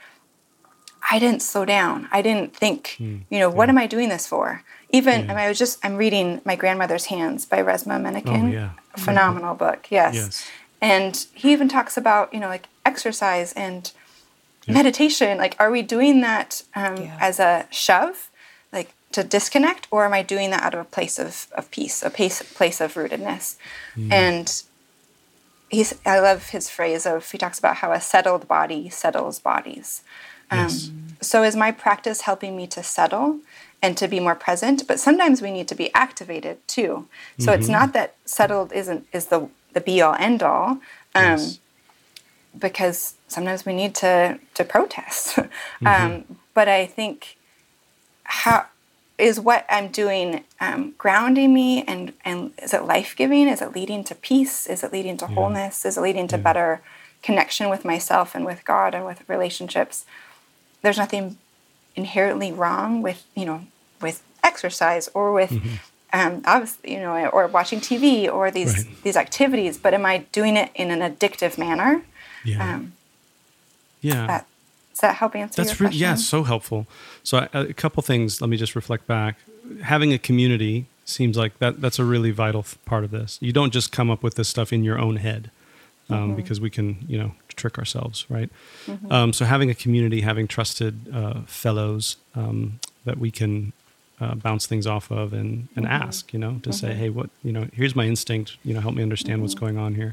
Speaker 7: I didn't slow down. I didn't think, mm, you know, yeah. what am I doing this for? Even, yeah. I mean, I was just, I'm reading My Grandmother's Hands by Resmaa Menakem.
Speaker 8: Oh, yeah.
Speaker 7: A phenomenal mm-hmm. book, yes.
Speaker 8: yes.
Speaker 7: And he even talks about, you know, like exercise and yeah. meditation. Like, are we doing that um, yeah. as a shove, like to disconnect, or am I doing that out of a place of, of peace, a place, place of rootedness? Mm. And He's, I love his phrase of, he talks about how a settled body settles bodies. Um, yes. So is my practice helping me to settle and to be more present? But sometimes we need to be activated too. So mm-hmm. it's not that settled isn't is the, the be-all, end-all, um, yes. because sometimes we need to, to protest. mm-hmm. um, but I think how... is what I'm doing um, grounding me, and, and is it life-giving? Is it leading to peace? Is it leading to yeah. wholeness? Is it leading to yeah. better connection with myself and with God and with relationships? There's nothing inherently wrong with, you know, with exercise or with, mm-hmm. um, obviously, you know, or watching T V or these right. these activities. But am I doing it in an addictive manner? Yeah. Um,
Speaker 8: yeah.
Speaker 7: That, Does that help answer
Speaker 8: That's
Speaker 7: your
Speaker 8: re-
Speaker 7: question?
Speaker 8: Yeah, so helpful. So a, a couple things, let me just reflect back. Having a community seems like that that's a really vital f- part of this. You don't just come up with this stuff in your own head, um, mm-hmm. because we can, you know, trick ourselves, right? Mm-hmm. Um, so having a community, having trusted uh, fellows um, that we can uh, bounce things off of and, and mm-hmm. ask, you know, to mm-hmm. say, hey, what, you know, here's my instinct, you know, help me understand mm-hmm. what's going on here.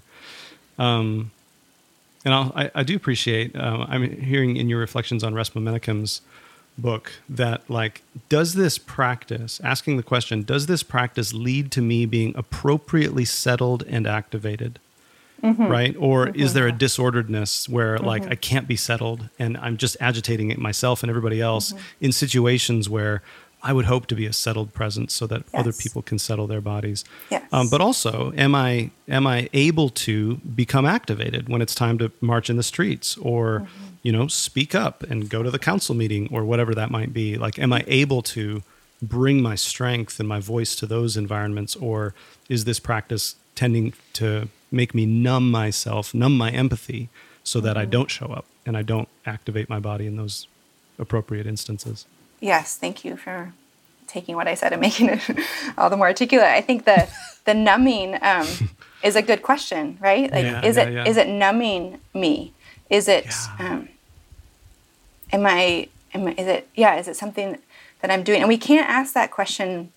Speaker 8: Um, And I'll, I, I do appreciate, uh, I'm hearing in your reflections on Resmaa Menakem's book that, like, does this practice, asking the question, does this practice lead to me being appropriately settled and activated, mm-hmm. right? Or mm-hmm. is there a disorderedness where, mm-hmm. like, I can't be settled and I'm just agitating it myself and everybody else mm-hmm. in situations where I would hope to be a settled presence so that yes. other people can settle their bodies.
Speaker 7: Yes.
Speaker 8: Um, but also, am I am I able to become activated when it's time to march in the streets, or mm-hmm. you know, speak up and go to the council meeting, or whatever that might be? Like, am I able to bring my strength and my voice to those environments, or is this practice tending to make me numb myself, numb my empathy, so mm-hmm. that I don't show up and I don't activate my body in those appropriate instances?
Speaker 7: Yes, thank you for taking what I said and making it all the more articulate. I think the the numbing um, is a good question, right? Like,
Speaker 8: yeah,
Speaker 7: is
Speaker 8: yeah,
Speaker 7: it
Speaker 8: yeah.
Speaker 7: is it numbing me? Is it?
Speaker 8: Yeah.
Speaker 7: Um, am I? Am I? Is it? Yeah. Is it something that I'm doing? And we can't ask that question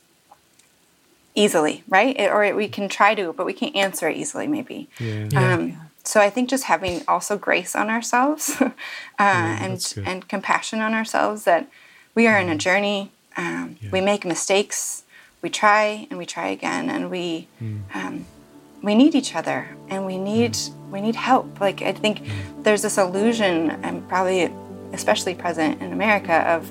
Speaker 7: easily, right? It, or we can try to, but we can't answer it easily. Maybe.
Speaker 8: Yeah.
Speaker 7: Um,
Speaker 8: yeah.
Speaker 7: So I think just having also grace on ourselves uh,
Speaker 8: yeah,
Speaker 7: and and compassion on ourselves, that we are in a journey. Um,
Speaker 8: yeah.
Speaker 7: We make mistakes. We try and we try again, and we
Speaker 8: mm.
Speaker 7: um, we need each other, and we need mm. we need help. Like, I think mm. there's this illusion, and probably especially present in America, of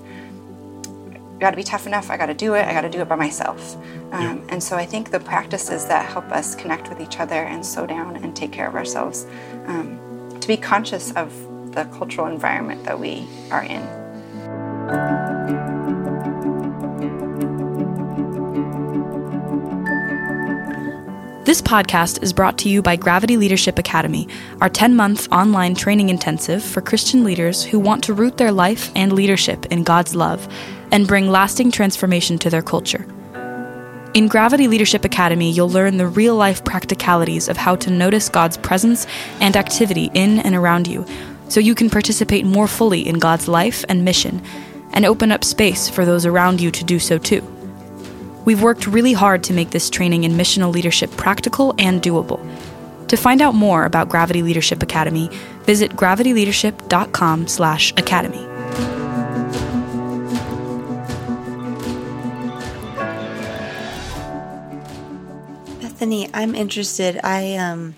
Speaker 7: I got to be tough enough. I got to do it. I got to do it by myself. Um, yeah. And so I think the practices that help us connect with each other and slow down and take care of ourselves, um, to be conscious of the cultural environment that we are in.
Speaker 3: This podcast is brought to you by Gravity Leadership Academy, our ten-month online training intensive for Christian leaders who want to root their life and leadership in God's love and bring lasting transformation to their culture. In Gravity Leadership Academy, you'll learn the real-life practicalities of how to notice God's presence and activity in and around you, so you can participate more fully in God's life and mission, and open up space for those around you to do so too. We've worked really hard to make this training in missional leadership practical and doable. To find out more about Gravity Leadership Academy, visit gravityleadership.com slash academy.
Speaker 6: Bethany, I'm interested. I um,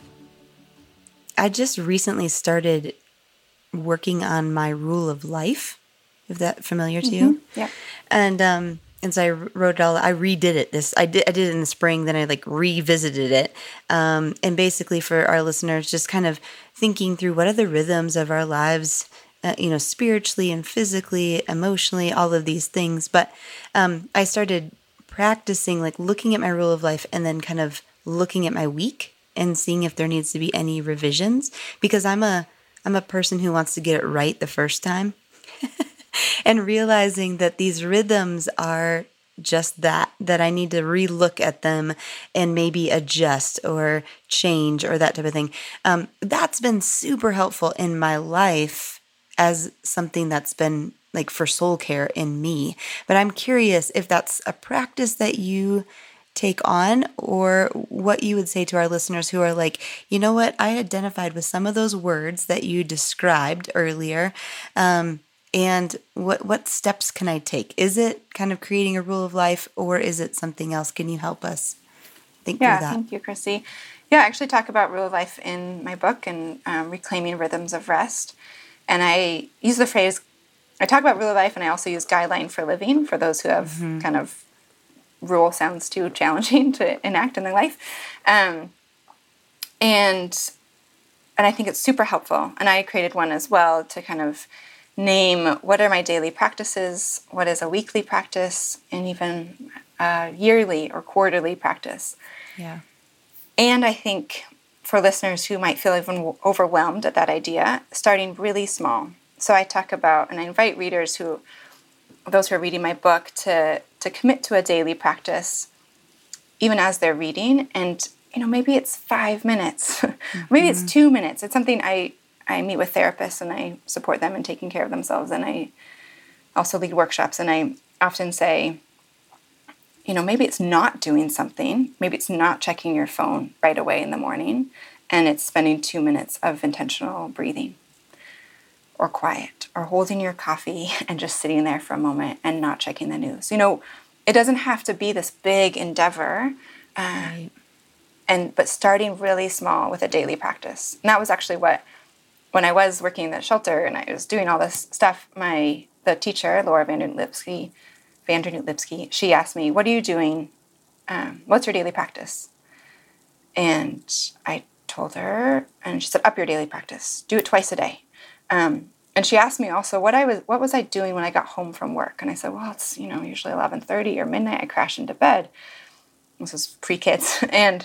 Speaker 6: I just recently started working on my rule of life. Is that familiar to
Speaker 7: Mm-hmm.
Speaker 6: you?
Speaker 7: Yeah.
Speaker 6: And um, and so I wrote it all. I redid it. This I did. I did it in the spring. Then I like revisited it. Um, and basically, for our listeners, just kind of thinking through what are the rhythms of our lives, uh, you know, spiritually and physically, emotionally, all of these things. But um, I started practicing, like looking at my rule of life, and then kind of looking at my week and seeing if there needs to be any revisions, because I'm a I'm a person who wants to get it right the first time. And realizing that these rhythms are just that, that I need to relook at them and maybe adjust or change or that type of thing. Um, that's been super helpful in my life as something that's been like for soul care in me. But I'm curious if that's a practice that you take on, or what you would say to our listeners who are like, you know what, I identified with some of those words that you described earlier. Um, And what what steps can I take? Is it kind of creating a rule of life, or is it something else? Can you help us think
Speaker 7: Yeah,
Speaker 6: through that?
Speaker 7: thank you, Chrissy. Yeah, I actually talk about rule of life in my book and um, reclaiming rhythms of rest. And I use the phrase, I talk about rule of life, and I also use guideline for living for those who have mm-hmm. kind of rule sounds too challenging to enact in their life. Um, and and I think it's super helpful. And I created one as well to kind of name what are my daily practices, what is a weekly practice, and even a yearly or quarterly practice.
Speaker 6: Yeah.
Speaker 7: And I think for listeners who might feel even overwhelmed at that idea, starting really small. So I talk about, and I invite readers who, those who are reading my book, to to commit to a daily practice, even as they're reading. And, you know, maybe it's five minutes, mm-hmm. maybe it's two minutes. It's something I I meet with therapists, and I support them in taking care of themselves, and I also lead workshops, and I often say, you know, maybe it's not doing something, maybe it's not checking your phone right away in the morning, and it's spending two minutes of intentional breathing, or quiet, or holding your coffee and just sitting there for a moment and not checking the news. You know, it doesn't have to be this big endeavor, uh, right. and but starting really small with a daily practice. And that was actually what, when I was working in the shelter and I was doing all this stuff, my the teacher, Laura Vandernoot-Lipsky, Vandernoot-Lipsky, she asked me, what are you doing? Um, what's your daily practice? And I told her, and she said, up your daily practice. Do it twice a day. Um, and she asked me also what I was what was I doing when I got home from work? And I said, well, it's, you know, usually eleven thirty or midnight. I crash into bed. This was pre-kids. And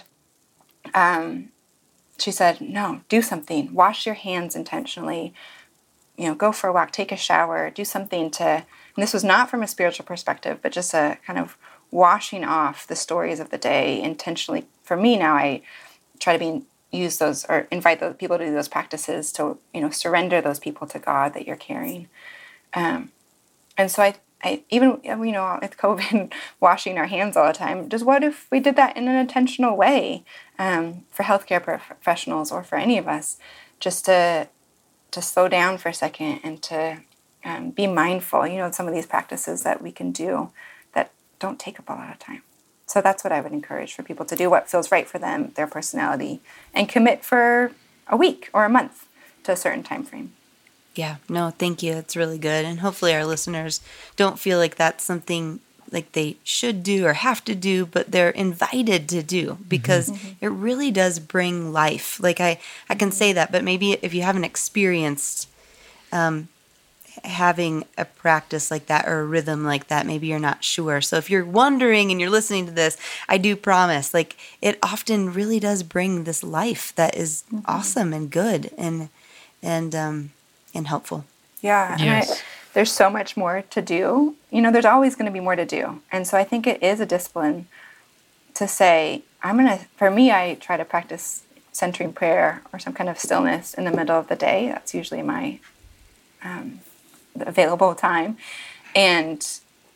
Speaker 7: um she said, no, do something. Wash your hands intentionally. You know, go for a walk, take a shower, do something to, and this was not from a spiritual perspective, but just a kind of washing off the stories of the day intentionally. For me now, I try to be, use those, or invite those people to do those practices to, you know, surrender those people to God that you're carrying. Um, and so I, I, even, you know, with COVID, washing our hands all the time, just what if we did that in an intentional way, um, for healthcare professionals or for any of us, just to to slow down for a second and to um, be mindful, you know, some of these practices that we can do that don't take up a lot of time. So that's what I would encourage for people to do, what feels right for them, their personality, and commit for a week or a month to a certain time frame.
Speaker 6: Yeah, no, thank you. It's really good. And hopefully our listeners don't feel like that's something like they should do or have to do, but they're invited to do, because mm-hmm. it really does bring life. Like I, I can say that, but maybe if you haven't experienced um, having a practice like that or a rhythm like that, maybe you're not sure. So if you're wondering and you're listening to this, I do promise, like, it often really does bring this life that is mm-hmm. awesome and good and and um, and helpful.
Speaker 7: Yeah.
Speaker 5: Yes.
Speaker 7: And I, there's so much more to do. You know, there's always going to be more to do. And so I think it is a discipline to say, I'm going to, for me, I try to practice centering prayer or some kind of stillness in the middle of the day. That's usually my um, available time. And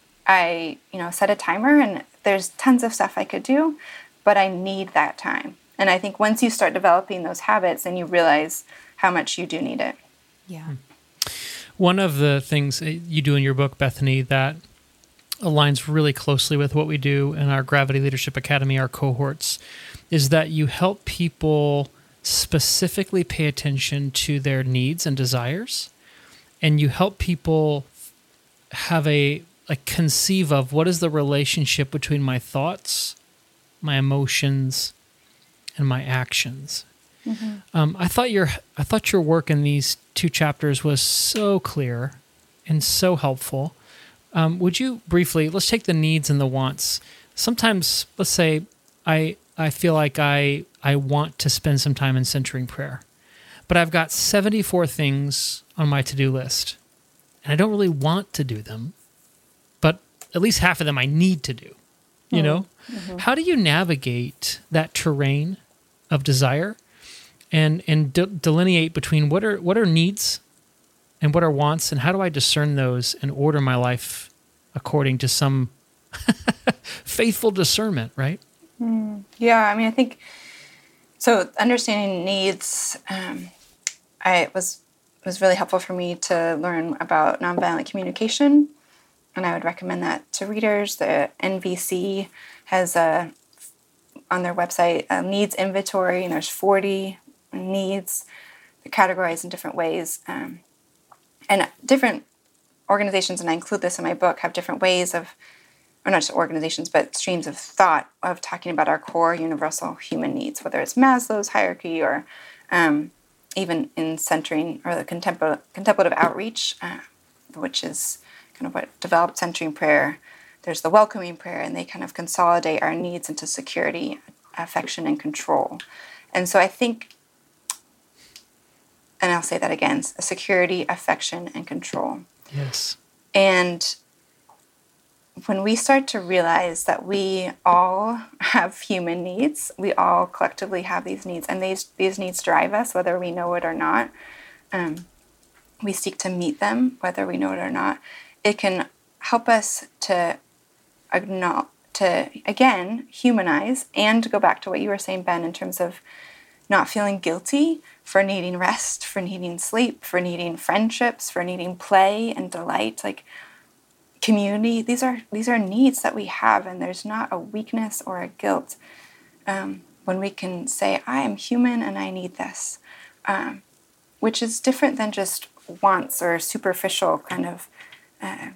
Speaker 7: I, you know, set a timer, and there's tons of stuff I could do, but I need that time. And I think once you start developing those habits, then you realize how much you do need it.
Speaker 6: Yeah.
Speaker 5: One of the things you do in your book, Bethany, that aligns really closely with what we do in our Gravity Leadership Academy, our cohorts, is that you help people specifically pay attention to their needs and desires, and you help people have a, a conceive of what is the relationship between my thoughts, my emotions, and my actions. Mm-hmm. Um, I thought your I thought your work in these two chapters was so clear and so helpful. Um, would you briefly, let's take the needs and the wants. Sometimes, let's say, I I feel like I I want to spend some time in centering prayer, but I've got seventy-four things on my to-do list, and I don't really want to do them, but at least half of them I need to do. You mm-hmm. know? Mm-hmm. How do you navigate that terrain of desire and and de- delineate between what are what are needs and what are wants, and how do I discern those and order my life according to some faithful discernment, right?
Speaker 7: Mm, yeah, I mean, I think, so understanding needs, um, I it was was really helpful for me to learn about nonviolent communication, and I would recommend that to readers. The N V C has a, on their website, a needs inventory, and there's forty needs categorized in different ways. Um, and different organizations, and I include this in my book, have different ways of, or not just organizations, but streams of thought of talking about our core universal human needs, whether it's Maslow's hierarchy or um, even in centering or the contempl- contemplative outreach, uh, which is kind of what developed centering prayer. There's the welcoming prayer, and they kind of consolidate our needs into security, affection, and control. And so I think, and I'll say that again, security, affection, and control.
Speaker 5: Yes.
Speaker 7: And when we start to realize that we all have human needs, we all collectively have these needs, and these these needs drive us, whether we know it or not. Um, we seek to meet them, whether we know it or not. It can help us to acknowledge, to, again, humanize, and to go back to what you were saying, Ben, in terms of not feeling guilty for needing rest, for needing sleep, for needing friendships, for needing play and delight, like community. These are these are needs that we have, and there's not a weakness or a guilt um, when we can say, I am human and I need this, um, which is different than just wants or superficial kind of, uh,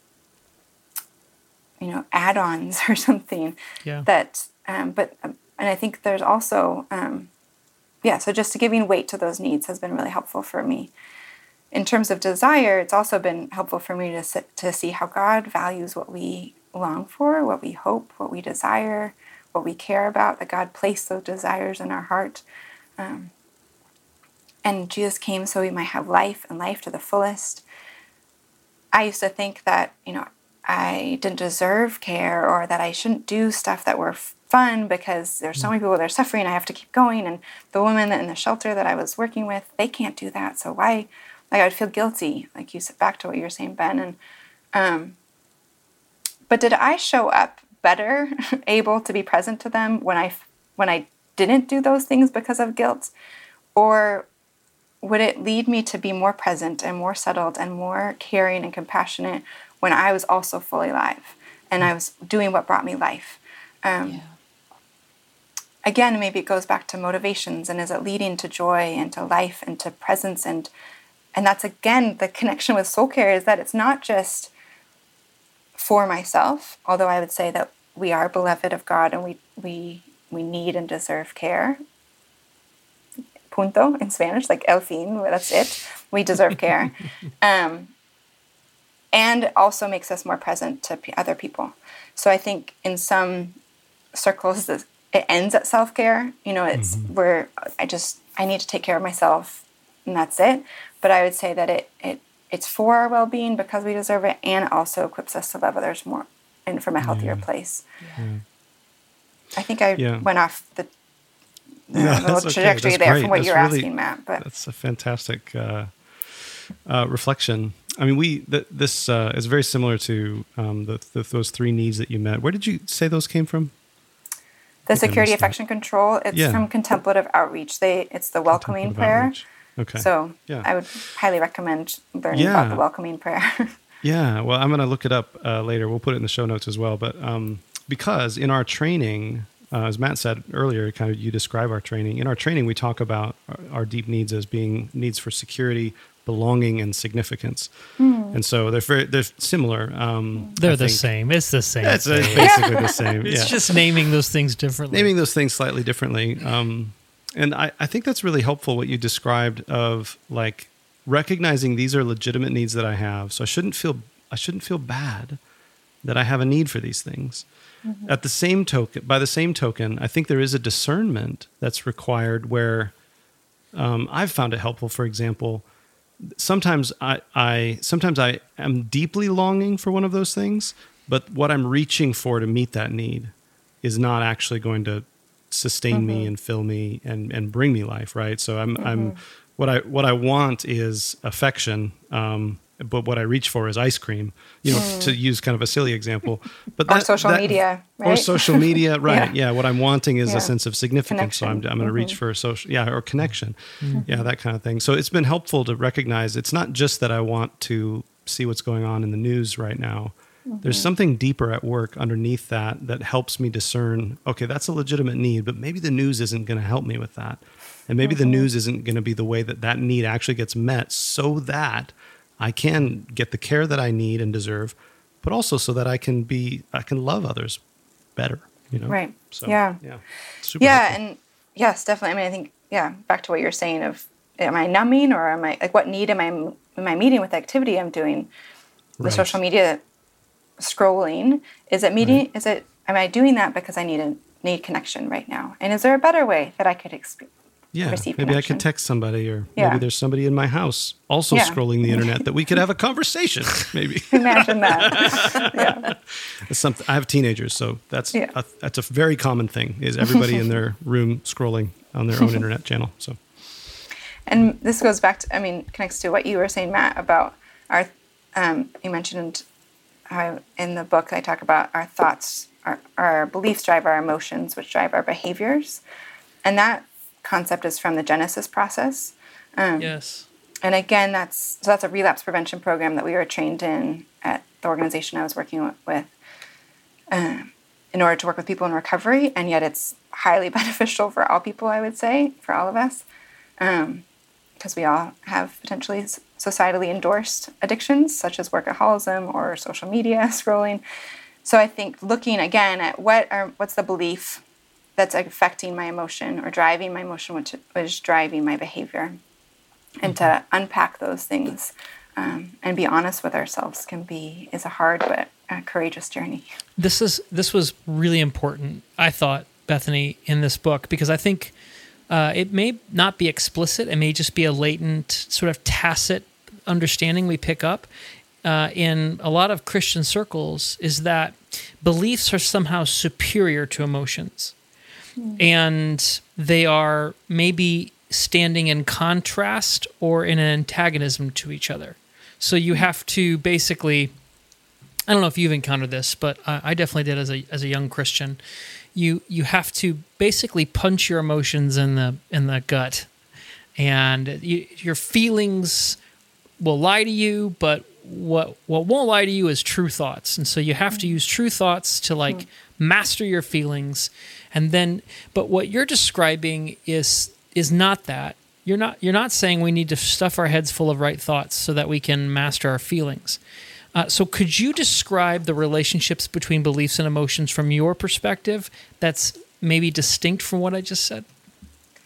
Speaker 7: you know, add-ons or something.
Speaker 5: Yeah.
Speaker 7: That, um, but, um, and I think there's also, um, yeah, so just giving weight to those needs has been really helpful for me. In terms of desire, it's also been helpful for me to sit, to see how God values what we long for, what we hope, what we desire, what we care about, that God placed those desires in our heart. Um, and Jesus came so we might have life and life to the fullest. I used to think that, you know, I didn't deserve care, or that I shouldn't do stuff that were fun because there's so many people that are suffering, I have to keep going. And the women in the shelter that I was working with, they can't do that. So why? Like, I would feel guilty, like you said, back to what you were saying, Ben. And um, but did I show up better, able to be present to them when I when I didn't do those things because of guilt, or would it lead me to be more present and more settled and more caring and compassionate when I was also fully alive and I was doing what brought me life? Um, yeah. Again, maybe it goes back to motivations, and is it leading to joy and to life and to presence? And and that's, again, the connection with soul care, is that it's not just for myself, although I would say that we are beloved of God and we we we need and deserve care. Punto in Spanish, like el fin, that's it. We deserve care. um, and also makes us more present to p- other people. So I think in some circles this, it ends at self-care. You know, it's mm-hmm. where I just I need to take care of myself and that's it. But I would say that it it it's for our well-being because we deserve it, and also equips us to love others more and from a healthier yeah. place. Yeah. I think I yeah. went off the, the
Speaker 8: no,
Speaker 7: little
Speaker 8: okay.
Speaker 7: trajectory
Speaker 8: that's
Speaker 7: there
Speaker 8: great.
Speaker 7: from what
Speaker 8: that's
Speaker 7: you're
Speaker 8: really,
Speaker 7: asking, Matt. But
Speaker 8: that's a fantastic uh, uh, reflection. I mean, we th- this uh, is very similar to um, the, the, those three needs that you met. Where did you say those came from?
Speaker 7: The security, affection, control. It's yeah. from contemplative outreach. They it's the welcoming prayer. Outreach. Okay. So yeah. I would highly recommend learning yeah. about the welcoming prayer.
Speaker 8: yeah. Well, I'm going to look it up uh, later. We'll put it in the show notes as well. But um, because in our training, uh, as Matt said earlier, kind of you describe our training. In our training, we talk about our, our deep needs as being needs for security, belonging, and significance. Mm. And so they're very, they're similar. Um,
Speaker 5: they're
Speaker 8: I
Speaker 5: the
Speaker 8: think.
Speaker 5: same. It's the same.
Speaker 8: It's basically the same.
Speaker 5: It's
Speaker 8: yeah.
Speaker 5: just naming those things differently.
Speaker 8: Naming those things slightly differently. Um, and I, I think that's really helpful what you described of like recognizing these are legitimate needs that I have. So I shouldn't feel I shouldn't feel bad that I have a need for these things. Mm-hmm. At the same token, by the same token, I think there is a discernment that's required where um, I've found it helpful. For example, sometimes I, I sometimes I am deeply longing for one of those things, but what I'm reaching for to meet that need is not actually going to sustain mm-hmm. me and fill me and, and bring me life. Right. So I'm, mm-hmm. I'm, what I, what I want is affection. Um, but what I reach for is ice cream, you know, mm. to use kind of a silly example, but that,
Speaker 7: or social
Speaker 8: that,
Speaker 7: media, right?
Speaker 8: Or social media. Right. yeah. yeah. What I'm wanting is
Speaker 7: yeah.
Speaker 8: a sense of significance. Connection. So I'm, I'm going to mm-hmm. reach for a social, yeah, or connection. Mm-hmm. Yeah. That kind of thing. So it's been helpful to recognize it's not just that I want to see what's going on in the news right now. Mm-hmm. There's something deeper at work underneath that that helps me discern, okay, that's a legitimate need, but maybe the news isn't going to help me with that. And maybe mm-hmm. the news isn't going to be the way that that need actually gets met so that I can get the care that I need and deserve, but also so that I can be, I can love others better, you know?
Speaker 7: Right.
Speaker 8: So,
Speaker 7: yeah.
Speaker 8: Yeah. Super
Speaker 7: yeah.
Speaker 8: helpful.
Speaker 7: And yes, definitely. I mean, I think, yeah, back to what you're saying of, am I numbing or am I, like, what need am I, am I meeting with the activity I'm doing? The right. social media scrolling, is it meeting, right. is it, am I doing that because I need a, need connection right now? And is there a better way that I could experience?
Speaker 8: Yeah,
Speaker 7: receive
Speaker 8: maybe
Speaker 7: connection.
Speaker 8: I could text somebody, or
Speaker 7: yeah.
Speaker 8: maybe there's somebody in my house also yeah. scrolling the internet that we could have a conversation. Maybe
Speaker 7: imagine that. yeah,
Speaker 8: it's something. I have teenagers, so that's
Speaker 7: yeah.
Speaker 8: a, that's a very common thing. Is everybody in their room scrolling on their own internet channel? So,
Speaker 7: and this goes back to, I mean, connects to what you were saying, Matt, about our. Um, you mentioned how in the book I talk about our thoughts, our, our beliefs drive our emotions, which drive our behaviors, and that concept is from the Genesis process. Um,
Speaker 5: yes.
Speaker 7: And again, that's so that's a relapse prevention program that we were trained in at the organization I was working with um, in order to work with people in recovery. And yet it's highly beneficial for all people, I would say, for all of us, because um, we all have potentially societally endorsed addictions, such as workaholism or social media scrolling. So I think looking again at what are what's the belief that's affecting my emotion or driving my emotion, which is driving my behavior. And to unpack those things um, and be honest with ourselves can be, is a hard but a courageous journey.
Speaker 5: This is this was really important, I thought, Bethany, in this book, because I think uh, it may not be explicit. It may just be a latent, sort of tacit understanding we pick up uh, in a lot of Christian circles, is that beliefs are somehow superior to emotions. And they are maybe standing in contrast or in an antagonism to each other. So you have to basically, I don't know if you've encountered this, but I definitely did as a as a young Christian. You you have to basically punch your emotions in the in the gut, and you, your feelings will lie to you, but what what won't lie to you is true thoughts. And so you have to use true thoughts to like mm. master your feelings. And then, but what you're describing is is not that. You're not you're not saying we need to stuff our heads full of right thoughts so that we can master our feelings. Uh, so could you describe the relationships between beliefs and emotions from your perspective that's maybe distinct from what I just said?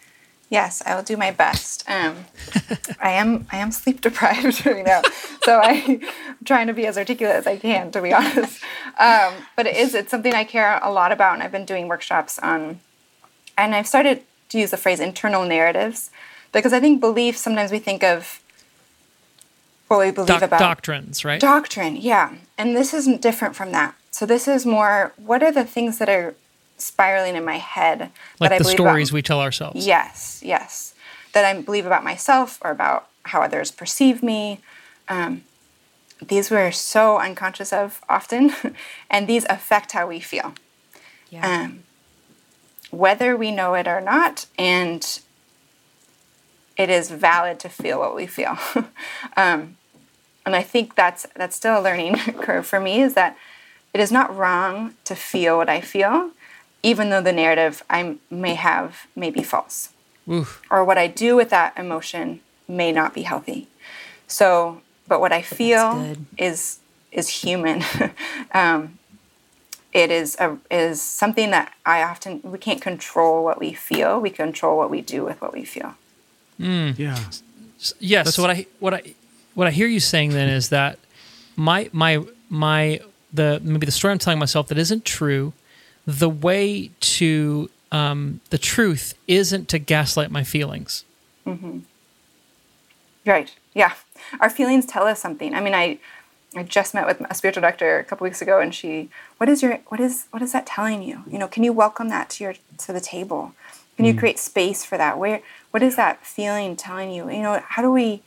Speaker 7: Yes, I will do my best. Um, I am I am sleep deprived right now, so I, I'm trying to be as articulate as I can, to be honest. Um, but it is it's something I care a lot about, and I've been doing workshops on, and I've started to use the phrase internal narratives, because I think belief, sometimes we think of what we believe
Speaker 5: Doc-
Speaker 7: about
Speaker 5: doctrines, right?
Speaker 7: Doctrine, yeah, and this is different from that. So this is more, what are the things that are spiraling in my head
Speaker 5: Like
Speaker 7: that I
Speaker 5: the
Speaker 7: believe
Speaker 5: stories
Speaker 7: about?
Speaker 5: we tell ourselves.
Speaker 7: Yes, yes. That I believe about myself or about how others perceive me. Um, these we're so unconscious of often, and these affect how we feel.
Speaker 6: Yeah.
Speaker 7: Um, whether we know it or not, and it is valid to feel what we feel. um, and I think that's that's still a learning curve for me, is that it is not wrong to feel what I feel, even though the narrative I may have may be false.
Speaker 5: Oof.
Speaker 7: Or what I do with that emotion may not be healthy. So, but what I feel
Speaker 6: good.
Speaker 7: is is human. um, it is a, is something that I often, we can't control what we feel. We control what we do with what we feel.
Speaker 8: Yeah.
Speaker 5: Yes. So what I what I what I hear you saying then is that my my my the maybe the story I'm telling myself that isn't true, the way to um, the truth isn't to gaslight my feelings.
Speaker 7: Mm-hmm. Right. Yeah. Our feelings tell us something. I mean, I I just met with a spiritual doctor a couple weeks ago, and she, what is your what is what is that telling you? You know, can you welcome that to your to the table? Can you create space for that? Where what is that feeling telling you? You know, how do we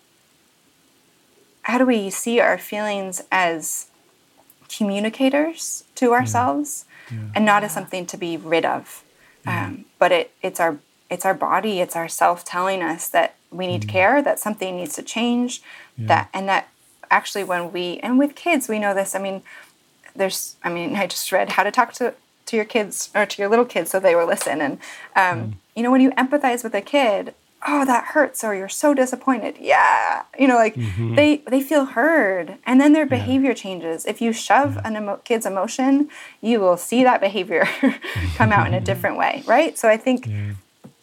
Speaker 7: how do we see our feelings as communicators to ourselves,
Speaker 8: Yeah.
Speaker 7: and not as something to be rid of? Um, but it it's our it's our body, it's our self telling us that we need care, that something needs to change,
Speaker 8: Yeah.
Speaker 7: that and that actually when we and with kids we know this. I mean, there's I mean I just read How to Talk to to your kids or to your little kids so they will listen. And um, you know, when you empathize with a kid, oh, that hurts, or you're so disappointed. Yeah, you know, like
Speaker 8: Mm-hmm.
Speaker 7: they they feel heard, and then their behavior changes. If you shove an emo- kid's emotion, you will see that behavior come out in a different way, right? So I think
Speaker 8: Yeah.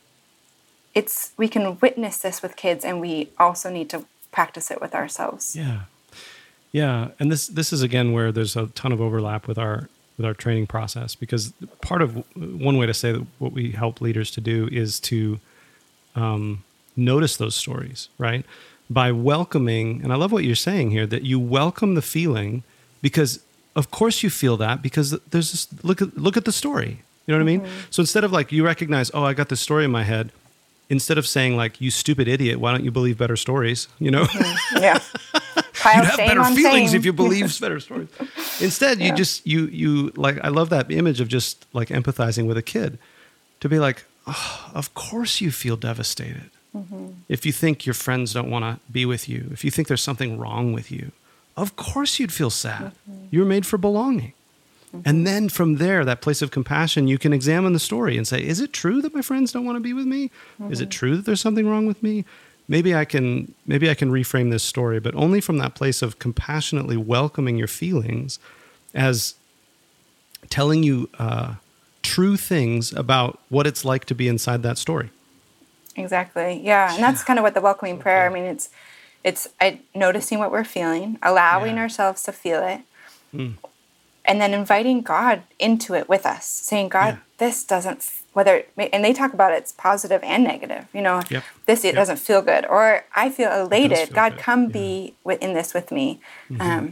Speaker 7: it's we can witness this with kids, and we also need to practice it with ourselves.
Speaker 8: Yeah. Yeah. And this this is again where there's a ton of overlap with our with our training process, because part of one way to say that what we help leaders to do is to um, notice those stories, right? By welcoming, and I love what you're saying here, that you welcome the feeling, because of course you feel that, because there's this, look at look at the story. You know what I mean? So instead of like, you recognize, oh, I got this story in my head, instead of saying like, you stupid idiot, why don't you believe better stories? You know?
Speaker 7: Yeah. Pile
Speaker 8: You'd have
Speaker 7: shame
Speaker 8: better
Speaker 7: on
Speaker 8: feelings
Speaker 7: shame.
Speaker 8: if you believe better stories. Instead, you just you you like I love that image of just like empathizing with a kid, to be like, oh, of course you feel devastated.
Speaker 7: Mm-hmm.
Speaker 8: If you think your friends don't want to be with you, if you think there's something wrong with you, of course you'd feel sad.
Speaker 7: Mm-hmm.
Speaker 8: You were made for belonging. Mm-hmm. And then from there, that place of compassion, you can examine the story and say, is it true that my friends don't want to be with me? Mm-hmm. Is it true that there's something wrong with me? Maybe I can maybe I can reframe this story, but only from that place of compassionately welcoming your feelings as telling you uh, true things about what it's like to be inside that story.
Speaker 7: Exactly. Yeah, and that's kind of what the welcoming prayer. I mean, it's it's I, noticing what we're feeling, allowing
Speaker 8: Yeah.
Speaker 7: ourselves to feel it,
Speaker 8: Mm.
Speaker 7: and then inviting God into it with us, saying, "God,
Speaker 8: Yeah.
Speaker 7: this doesn't whether." And they talk about it's positive and negative. You know,
Speaker 8: Yep.
Speaker 7: this it
Speaker 8: Yep.
Speaker 7: doesn't feel good, or I feel elated.
Speaker 8: feel
Speaker 7: God,
Speaker 8: good.
Speaker 7: come
Speaker 8: Yeah.
Speaker 7: be with, in this with me,
Speaker 8: Mm-hmm.
Speaker 7: um,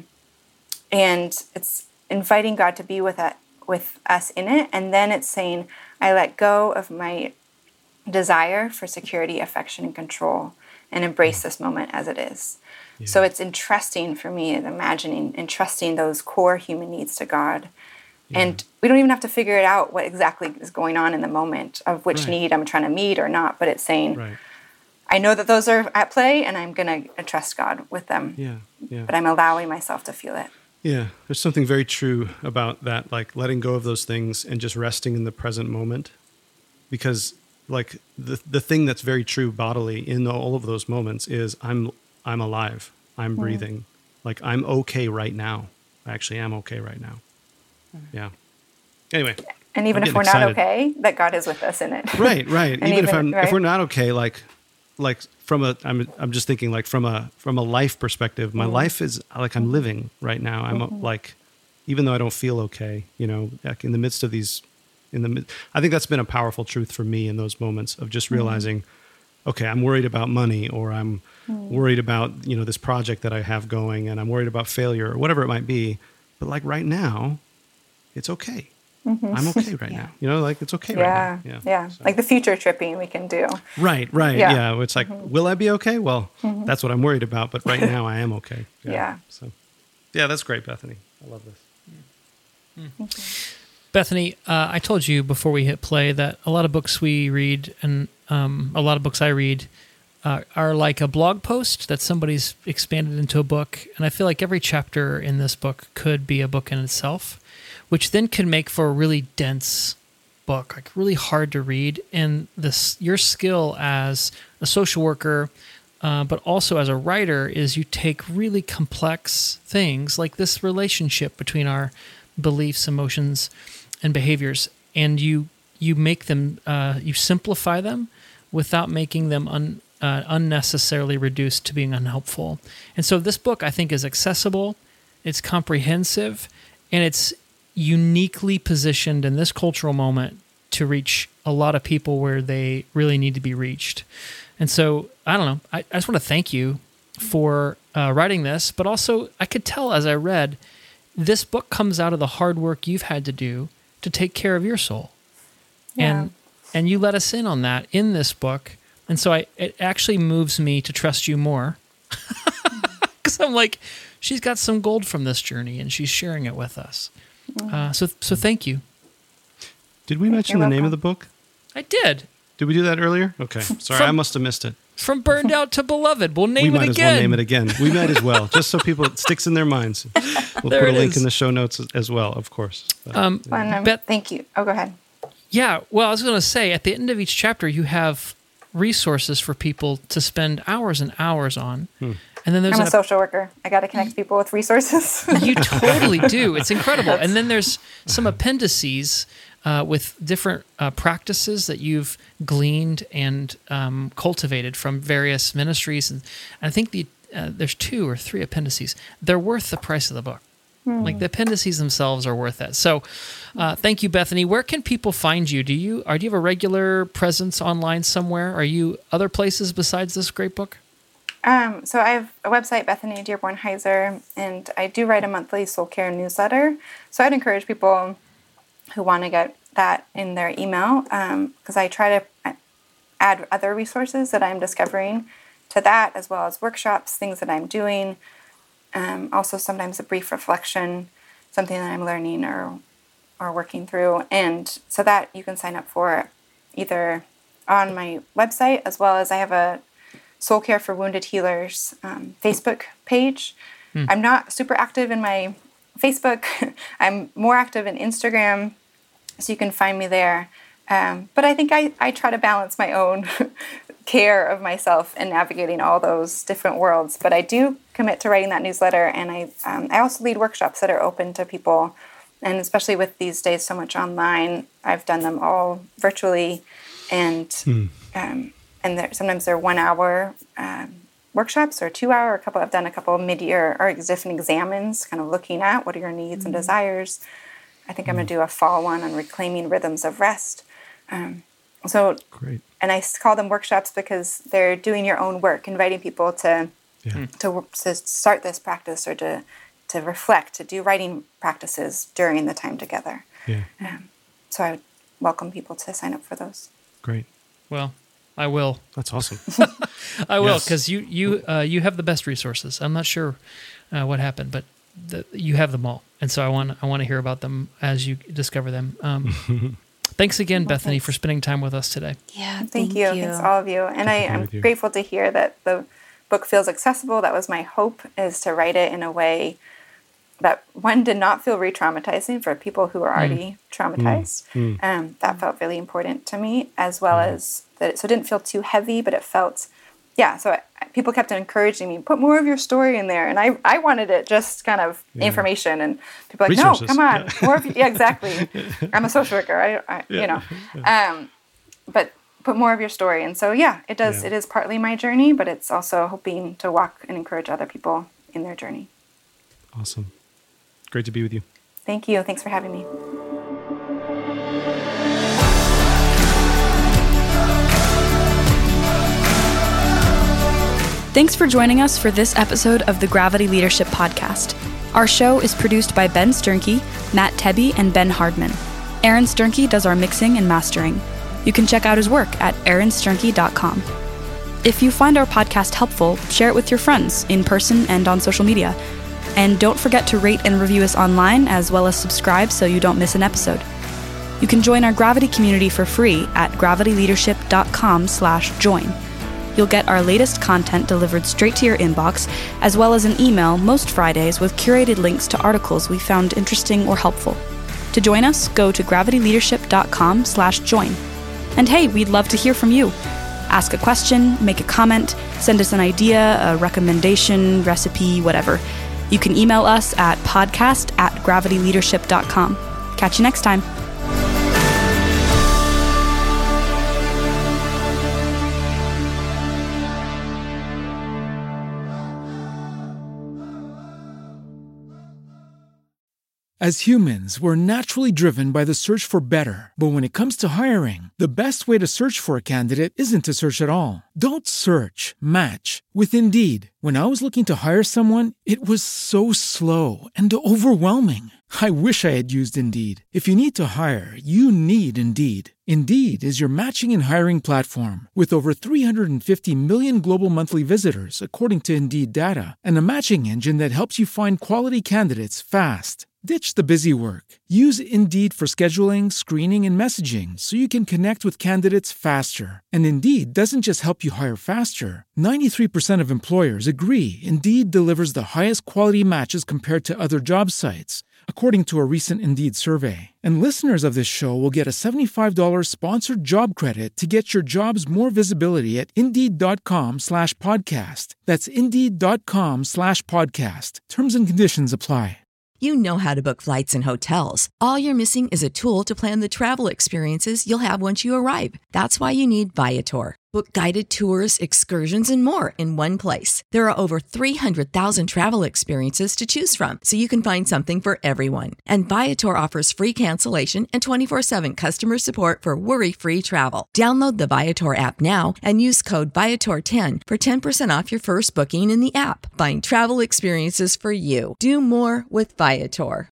Speaker 7: and it's inviting God to be with it, with us in it, and then it's saying, "I let go of my desire for security, affection, and control, and embrace this moment as it is." So it's entrusting for me, and imagining, entrusting those core human needs to God. And we don't even have to figure it out what exactly is going on in the moment of which
Speaker 8: Right.
Speaker 7: need I'm trying to meet or not, but it's saying,
Speaker 8: Right.
Speaker 7: I know that those are at play, and I'm going to trust God with them.
Speaker 8: Yeah. Yeah.
Speaker 7: But I'm allowing myself to feel it.
Speaker 8: Yeah, there's something very true about that, like letting go of those things and just resting in the present moment. Because like the the thing that's very true bodily in all of those moments is I'm I'm alive. I'm breathing. Like I'm okay right now. I actually am okay right now. Yeah. Anyway.
Speaker 7: And even
Speaker 8: I'm
Speaker 7: if we're
Speaker 8: getting
Speaker 7: not
Speaker 8: excited.
Speaker 7: okay, that God is with us in it.
Speaker 8: Right, right.
Speaker 7: And
Speaker 8: even, if
Speaker 7: even-
Speaker 8: I'm
Speaker 7: right?
Speaker 8: if we're not okay, like like from a I'm I'm just thinking like from a from a life perspective, my
Speaker 7: Mm.
Speaker 8: life is like I'm living right now. I'm
Speaker 7: Mhm.
Speaker 8: like, even though I don't feel okay, you know, like in the midst of these, in the mid- I think that's been a powerful truth for me in those moments of just
Speaker 7: Mm.
Speaker 8: realizing, okay, I'm worried about money, or I'm
Speaker 7: Mm.
Speaker 8: worried about, you know, this project that I have going, and I'm worried about failure or whatever it might be. But like right now, it's okay.
Speaker 7: Mhm.
Speaker 8: I'm okay right now. You know, like it's okay
Speaker 7: Yeah,
Speaker 8: right now.
Speaker 7: yeah.
Speaker 8: So-
Speaker 7: Like the future tripping we can do.
Speaker 8: Right, right.
Speaker 7: Yeah.
Speaker 8: Yeah. It's like, will I be okay? Well,
Speaker 7: Mhm.
Speaker 8: that's what I'm worried about. But right now I am okay.
Speaker 7: Yeah.
Speaker 8: So, yeah, that's great, Bethany. I love this.
Speaker 5: Bethany, uh, I told you before we hit play that a lot of books we read and um, a lot of books I read uh, are like a blog post that somebody's expanded into a book. And I feel like every chapter in this book could be a book in itself, which then could make for a really dense book, like really hard to read. And this, your skill as a social worker, uh, but also as a writer, is you take really complex things like this relationship between our beliefs, emotions, and behaviors, and you you make them, uh, you simplify them without making them un, uh, unnecessarily reduced to being unhelpful. And so this book, I think, is accessible, it's comprehensive, and it's uniquely positioned in this cultural moment to reach a lot of people where they really need to be reached. And so, I don't know, I, I just want to thank you for uh, writing this, but also I could tell as I read, this book comes out of the hard work you've had to do to take care of your soul.
Speaker 7: Yeah.
Speaker 5: And and you let us in on that in this book. And so I it actually moves me to trust you more. Because I'm like, she's got some gold from this journey and she's sharing it with us. Uh, so so thank you.
Speaker 8: Did we mention
Speaker 7: You're
Speaker 8: the name
Speaker 7: welcome.
Speaker 8: of the book?
Speaker 5: I did.
Speaker 8: Did we do that earlier? Okay. Sorry,
Speaker 5: From-
Speaker 8: I must have missed it.
Speaker 5: From Burned Out to Beloved. We'll name
Speaker 8: we
Speaker 5: it
Speaker 8: might as
Speaker 5: again.
Speaker 8: well name it again. We might as well, just so people it sticks in their minds. We'll
Speaker 5: There
Speaker 8: put a
Speaker 5: it
Speaker 8: link
Speaker 5: is.
Speaker 8: in the show notes as- as well, of course. But,
Speaker 5: Um,
Speaker 7: Fun. Um,
Speaker 5: Beth-
Speaker 7: thank you. Oh, go ahead.
Speaker 5: Yeah, well, I was going to say, at the end of each chapter, you have resources for people to spend hours and hours on.
Speaker 8: Hmm.
Speaker 5: And then there's
Speaker 7: I'm a
Speaker 5: an
Speaker 7: social worker. I got to connect people with resources.
Speaker 5: You totally do. It's incredible. And then there's some appendices uh, with different uh, practices that you've gleaned and um, cultivated from various ministries. And I think the uh, there's two or three appendices. They're worth the price of the book. Like the appendices themselves are worth that. So, uh, thank you, Bethany. Where can people find you? Do you are do you have a regular presence online somewhere? Are you other places besides this great book?
Speaker 7: Um, so I have a website, Bethany Dearborn Heiser, and I do write a monthly soul care newsletter. So I'd encourage people who want to get that in their email, because I try to add other resources that I'm discovering to that, as well as workshops, things that I'm doing. Um, also sometimes a brief reflection, something that I'm learning or or working through. And so that you can sign up for either on my website, as well as I have a Soul Care for Wounded Healers um, Facebook page.
Speaker 5: Hmm.
Speaker 7: I'm not super active in my Facebook. I'm more active in Instagram, so you can find me there. Um, but I think I, I try to balance my own care of myself and navigating all those different worlds. But I do commit to writing that newsletter, and I um, I also lead workshops that are open to people. And especially with these days so much online, I've done them all virtually, and
Speaker 8: Hmm.
Speaker 7: um, and they're, sometimes they're one hour um, workshops or two hour. A couple I've done a couple of mid year or different examines, kind of looking at what are your needs and desires. I think I'm going to do a fall one on reclaiming rhythms of rest. Um, so
Speaker 8: Great.
Speaker 7: and I call them workshops because they're doing your own work, inviting people to
Speaker 8: Yeah.
Speaker 7: to, to start this practice or to to reflect, to do writing practices during the time together.
Speaker 8: Yeah.
Speaker 7: Um, so I would welcome people to sign up for those.
Speaker 8: Great.
Speaker 5: Well, I will.
Speaker 8: That's awesome.
Speaker 5: I will,
Speaker 8: Yes.
Speaker 5: because you you uh, you have the best resources. I'm not sure uh, what happened, but the, you have them all, and so I want I want to hear about them as you discover them. Um, thanks again,
Speaker 7: Well,
Speaker 5: Bethany,
Speaker 7: thanks.
Speaker 5: for spending time with us today.
Speaker 6: Yeah,
Speaker 7: Thank,
Speaker 6: thank,
Speaker 7: you.
Speaker 6: you.
Speaker 7: Thanks all of you. And I
Speaker 8: to be
Speaker 7: am
Speaker 8: with you.
Speaker 7: grateful to hear that the book feels accessible. That was my hope, is to write it in a way that, one, did not feel re-traumatizing for people who are already traumatized.
Speaker 8: Mm.
Speaker 7: Um, that felt really important to me, as well as that. It, so it didn't feel too heavy, but it felt yeah, so I, people kept encouraging me, put more of your story in there. And I, I wanted it just kind of yeah. information. And people were like, Resources. no, come on. Yeah. More of, yeah, exactly. I'm a social worker, I, I yeah. you know. Um, but put more of your story. And so, yeah, it does. Yeah. It is partly my journey, but it's also hoping to walk and encourage other people in their journey.
Speaker 8: Awesome. Great to be with you.
Speaker 7: Thank you. Thanks for having me.
Speaker 3: Thanks for joining us for this episode of the Gravity Leadership Podcast. Our show is produced by Ben Sternke, Matt Tebbe, and Ben Hardman. Aaron Sternke does our mixing and mastering. You can check out his work at aaron sternke dot com. If you find our podcast helpful, share it with your friends in person and on social media. And don't forget to rate and review us online, as well as subscribe so you don't miss an episode. You can join our Gravity community for free at gravity leadership dot com slash join. You'll get our latest content delivered straight to your inbox, as well as an email most Fridays with curated links to articles we found interesting or helpful. To join us, go to gravity leadership dot com slash join. And hey, we'd love to hear from you. Ask a question, make a comment, send us an idea, a recommendation, recipe, whatever. You can email us at podcast at gravity leadership dot com. Catch you next time.
Speaker 9: As humans, we're naturally driven by the search for better. But when it comes to hiring, the best way to search for a candidate isn't to search at all. Don't search, match with Indeed. When I was looking to hire someone, it was so slow and overwhelming. I wish I had used Indeed. If you need to hire, you need Indeed. Indeed is your matching and hiring platform with over three hundred fifty million global monthly visitors, according to Indeed data, and a matching engine that helps you find quality candidates fast. Ditch the busy work. Use Indeed for scheduling, screening, and messaging so you can connect with candidates faster. And Indeed doesn't just help you hire faster. ninety-three percent of employers agree Indeed delivers the highest quality matches compared to other job sites, according to a recent Indeed survey. And listeners of this show will get a seventy-five dollars sponsored job credit to get your jobs more visibility at Indeed.com slash podcast. That's Indeed.com slash podcast. Terms and conditions apply.
Speaker 10: You know how to book flights and hotels. All you're missing is a tool to plan the travel experiences you'll have once you arrive. That's why you need Viator. Book guided tours, excursions, and more in one place. There are over three hundred thousand travel experiences to choose from, so you can find something for everyone. And Viator offers free cancellation and twenty-four seven customer support for worry-free travel. Download the Viator app now and use code Viator ten for ten percent off your first booking in the app. Find travel experiences for you. Do more with Viator.